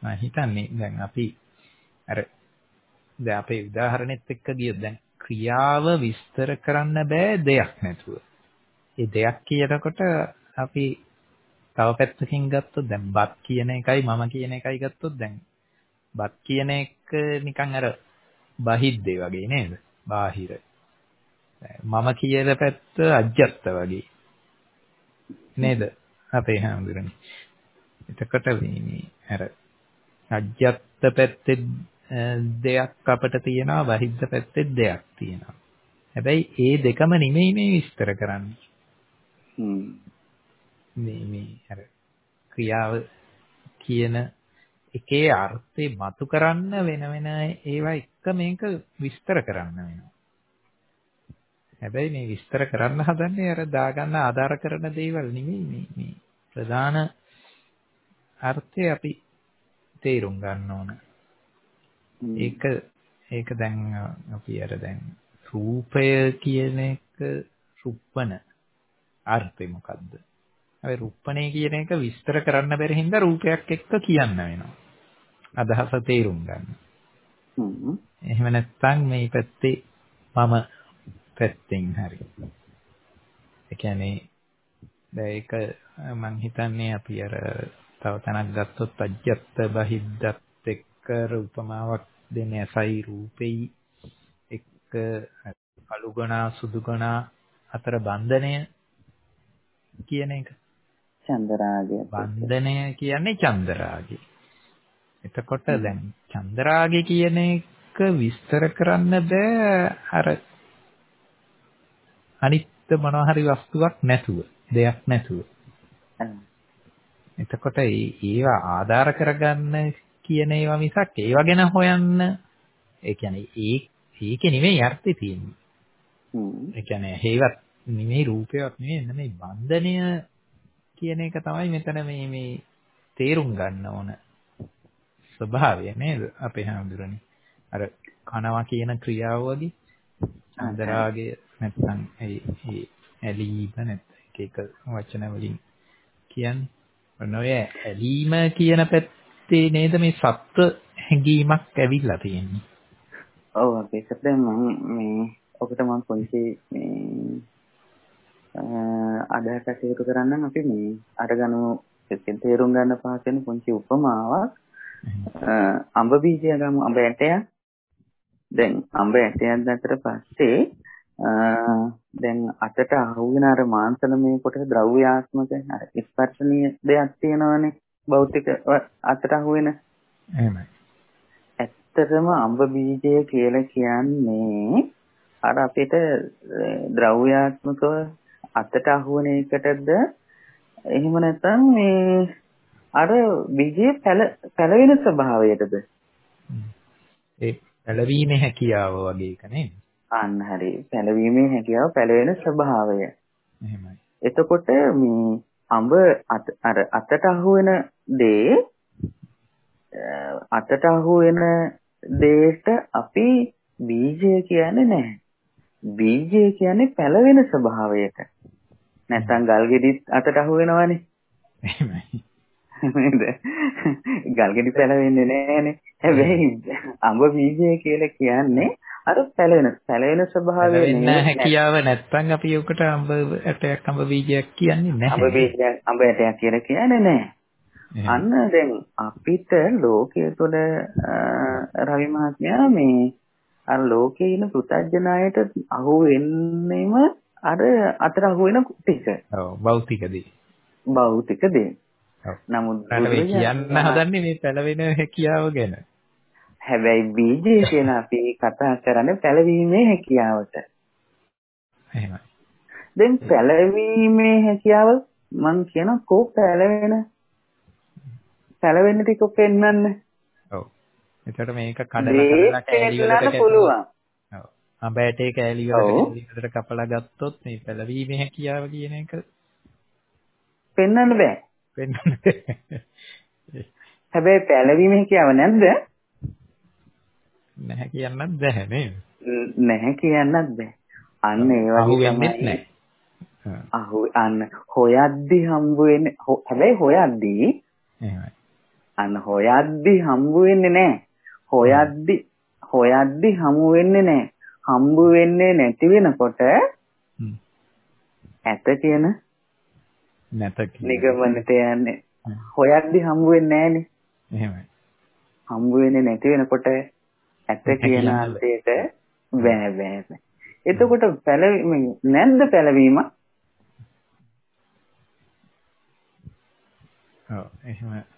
මම හිතන්නේ දැන් අපි අර දැන් අපේ උදාහරණෙත් එක්ක ගියොත් දැන් ක්‍රියාව විස්තර කරන්න බෑ දෙයක් නැතුව. ඒ දෙයක් කියනකොට අපි තව පැත්තකින් ගත්තොත් දැන් බත් කියන එකයි මම කියන එකයි ගත්තොත් දැන් බත් කියන එක නිකන් අර බහිද්දේ වගේ නේද? බාහිර. මම කියන පැත්ත අජ්ජත්ත වගේ. නේද? අපේ හැමදෙරනේ. එතකොට මේ අර අජ්ජත්ත පැත්තේ දෙයක් අපිට තියෙනවා බහිද්ද පැත්තේ දෙයක් තියෙනවා. හැබැයි ඒ දෙකම නෙමෙයි මේ විස්තර කරන්නේ. හ්ම්. මේ මේ අර ක්‍රියාව කියන එකේ අර්ථය මතු කරන්න වෙන වෙන ඒවා එක මේක විස්තර කරන්න වෙනවා. හැබැයි මේ විස්තර කරන්න හදන්නේ අර දාගන්න ආධාර කරන දේවල් නෙමෙයි මේ මේ ප්‍රධාන අර්ථය අපි තේරුම් ගන්න ඕන. ඒක ඒක දැන් අපි අර දැන් රූපය කියන එක රුප්පන අර්ථය මොකද්ද? අපි රුප්පණේ කියන එක විස්තර කරන්න බැරි හින්දා රූපයක් එක්ක කියන්න වෙනවා. අදහස තේරුම් ගන්න. හ්ම්. එහෙම නැත්නම් මේ පැත්තේ මම පැත්තෙන් හරි. ඒ කියන්නේ දැන් ඒක මම හිතන්නේ අපි අර තව තැනක් ගත්තොත් අජ්ජත් බහිද්දත් එක්ක උපමාවක් දෙන්නේ ඇසයි රූපෙයි එක්ක කළුගණා සුදුගණා අතර බන්ධනය කියන එක. චන්දරාගය. බන්ධනය කියන්නේ චන්දරාගය. එතකොට දැන් චන්දරාගය කියන එක විස්තර කරන්න බෑ අර අනිත් මොනවා හරි වස්තුවක් නැතුව, දෙයක් නැතුව. එතකොට ඒවා ආධාර කරගන්න කියන ඒවා මිසක් ඒවා ගැන හොයන්න ඒ කියන්නේ ඒ ඒකේ නෙමෙයි අර්ථය තියෙන්නේ. හ්ම්. ඒ කියන්නේ හේවත් නෙමෙයි රූපයක් නෙමෙයි නෙමෙයි බන්ධනය කියන එක තමයි මෙතන මේ මේ තේරුම් ගන්න ඕන ස්වභාවය නේද අපේ හැමදෙරණි. අර කනවා කියන ක්‍රියාව වගේ චන්දරාගය නැත්නම් ඒ ඒ ඇලීම නැත්නම් එක එක වචන වලින් කියන්නේ ඔනෝය ඇලීම කියන පැත්තේ නේද මේ සත්ත්ව හැඟීමක් ඇවිල්ලා තියෙන්නේ. ඔව් අපි සැපෙන් මම මේ ඔකට මම පොන්චි මේ අදහසක් හේතු කරන්නම් අපි මේ අරගනු තේරුම් ගන්න පහසු වෙන පොන්චි උපමාවක්. අඹ බීජය ගමු අඹ ඇටයක්. දැන් අඹ ඇටයක් දැක්කට පස්සේ දැන් අතට අහුවෙන අර මාංශනමය කොටස ද්‍රව්‍යාත්මක අර ස්පර්ශනීය දෙයක් තියෙනවනේ භෞතික අතට අහුවෙන. එහෙමයි. ඇත්තටම අඹ බීජය කියලා කියන්නේ අර අපිට ද්‍රව්‍යාත්මකව අතට අහුවෙන එකටද එහෙම නැත්නම් මේ අර බීජයේ පැල පැලවෙන ස්වභාවයටද? ඒ පැලවීමේ හැකියාව වගේ එක නේද? අන්න හරි. පැලවීමේ හැකියාව පැලවෙන ස්වභාවය. එහෙමයි. එතකොට මේ අඹ අර අතට අහුවෙන දේ අතට අහුවෙන දෙයට අපි බීජය කියන්නේ නැහැ. බීජය කියන්නේ පැලවෙන ස්වභාවයට. නැත්නම් ගල් ගෙඩිත් අතට අහුවෙනවනේ. එහෙමයි. නේද? ගල් ගෙඩි පැලවෙන්නේ නැහැනේ. හැබැයි අඹ බීජය කියලා කියන්නේ අර පැලවෙන පැලවෙන ස්වභාවය නේ. හැකියාව නැත්නම් අපි උකට අඹ ඇටයක් අඹ බීජයක් කියන්නේ නැහැ. අඹ බීජයක් අඹ ඇටයක් කියලා කියන්නේ නැහැ. අන්න දැන් අපිට ලෝකයේ තුල රවි මහත්මයා මේ අර ලෝකයේ ඉන්න පුතඥායට අහු වෙන්නේම අර අතර අහු වෙන ටික. ඔව් භෞතික දේ. භෞතික දේ. නමුත් අපි කියන්න හදන්නේ මේ පැලවෙන හැකියාව ගැන. හැබැයි බීජය කියන අපි කතා කරන්නේ පැලවීමේ හැකියාවට. එහෙමයි. දැන් පැලවීමේ හැකියාව මම කියන කෝ පැලවෙන පැලවෙන්න ටික පෙන්වන්න. ඔව්. එතකොට මේක කඩලා කඩලා කෑලි වලට පුළුවන්. ඔව්. අඹ ඇටේ කෑලි වලට කපලා ගත්තොත් මේ පැලවීමේ හැකියාව කියන එක පෙන්වන්න බෑ. පෙන්වන්න බෑ. හැබැයි පැලවීමේ හැකියාව නැද්ද? නැහැ කියන්නත් බෑ නේද? නැහැ කියන්නත් බෑ. අන්න ඒ වගේ තමයි. අහු අන්න හොයද්දි හම්බ වෙන්නේ. හැබැයි හොයද්දි එහෙමයි. අන්න හොයද්දි හම්බ වෙන්නේ නැහැ. හොයද්දි හොයද්දි හමු වෙන්නේ නැහැ. හම්බ වෙන්නේ නැති වෙනකොට ඇත කියන නැත කියන නිගමනට යන්නේ. හොයද්දි හම්බ වෙන්නේ නැහනේ. එහෙමයි. හම්බ වෙන්නේ නැති වෙනකොට ඇත කියන අර්ථයට බෑ බෑ බෑ. එතකොට පැලවීම නැද්ද පැලවීම? ඔව් එහෙම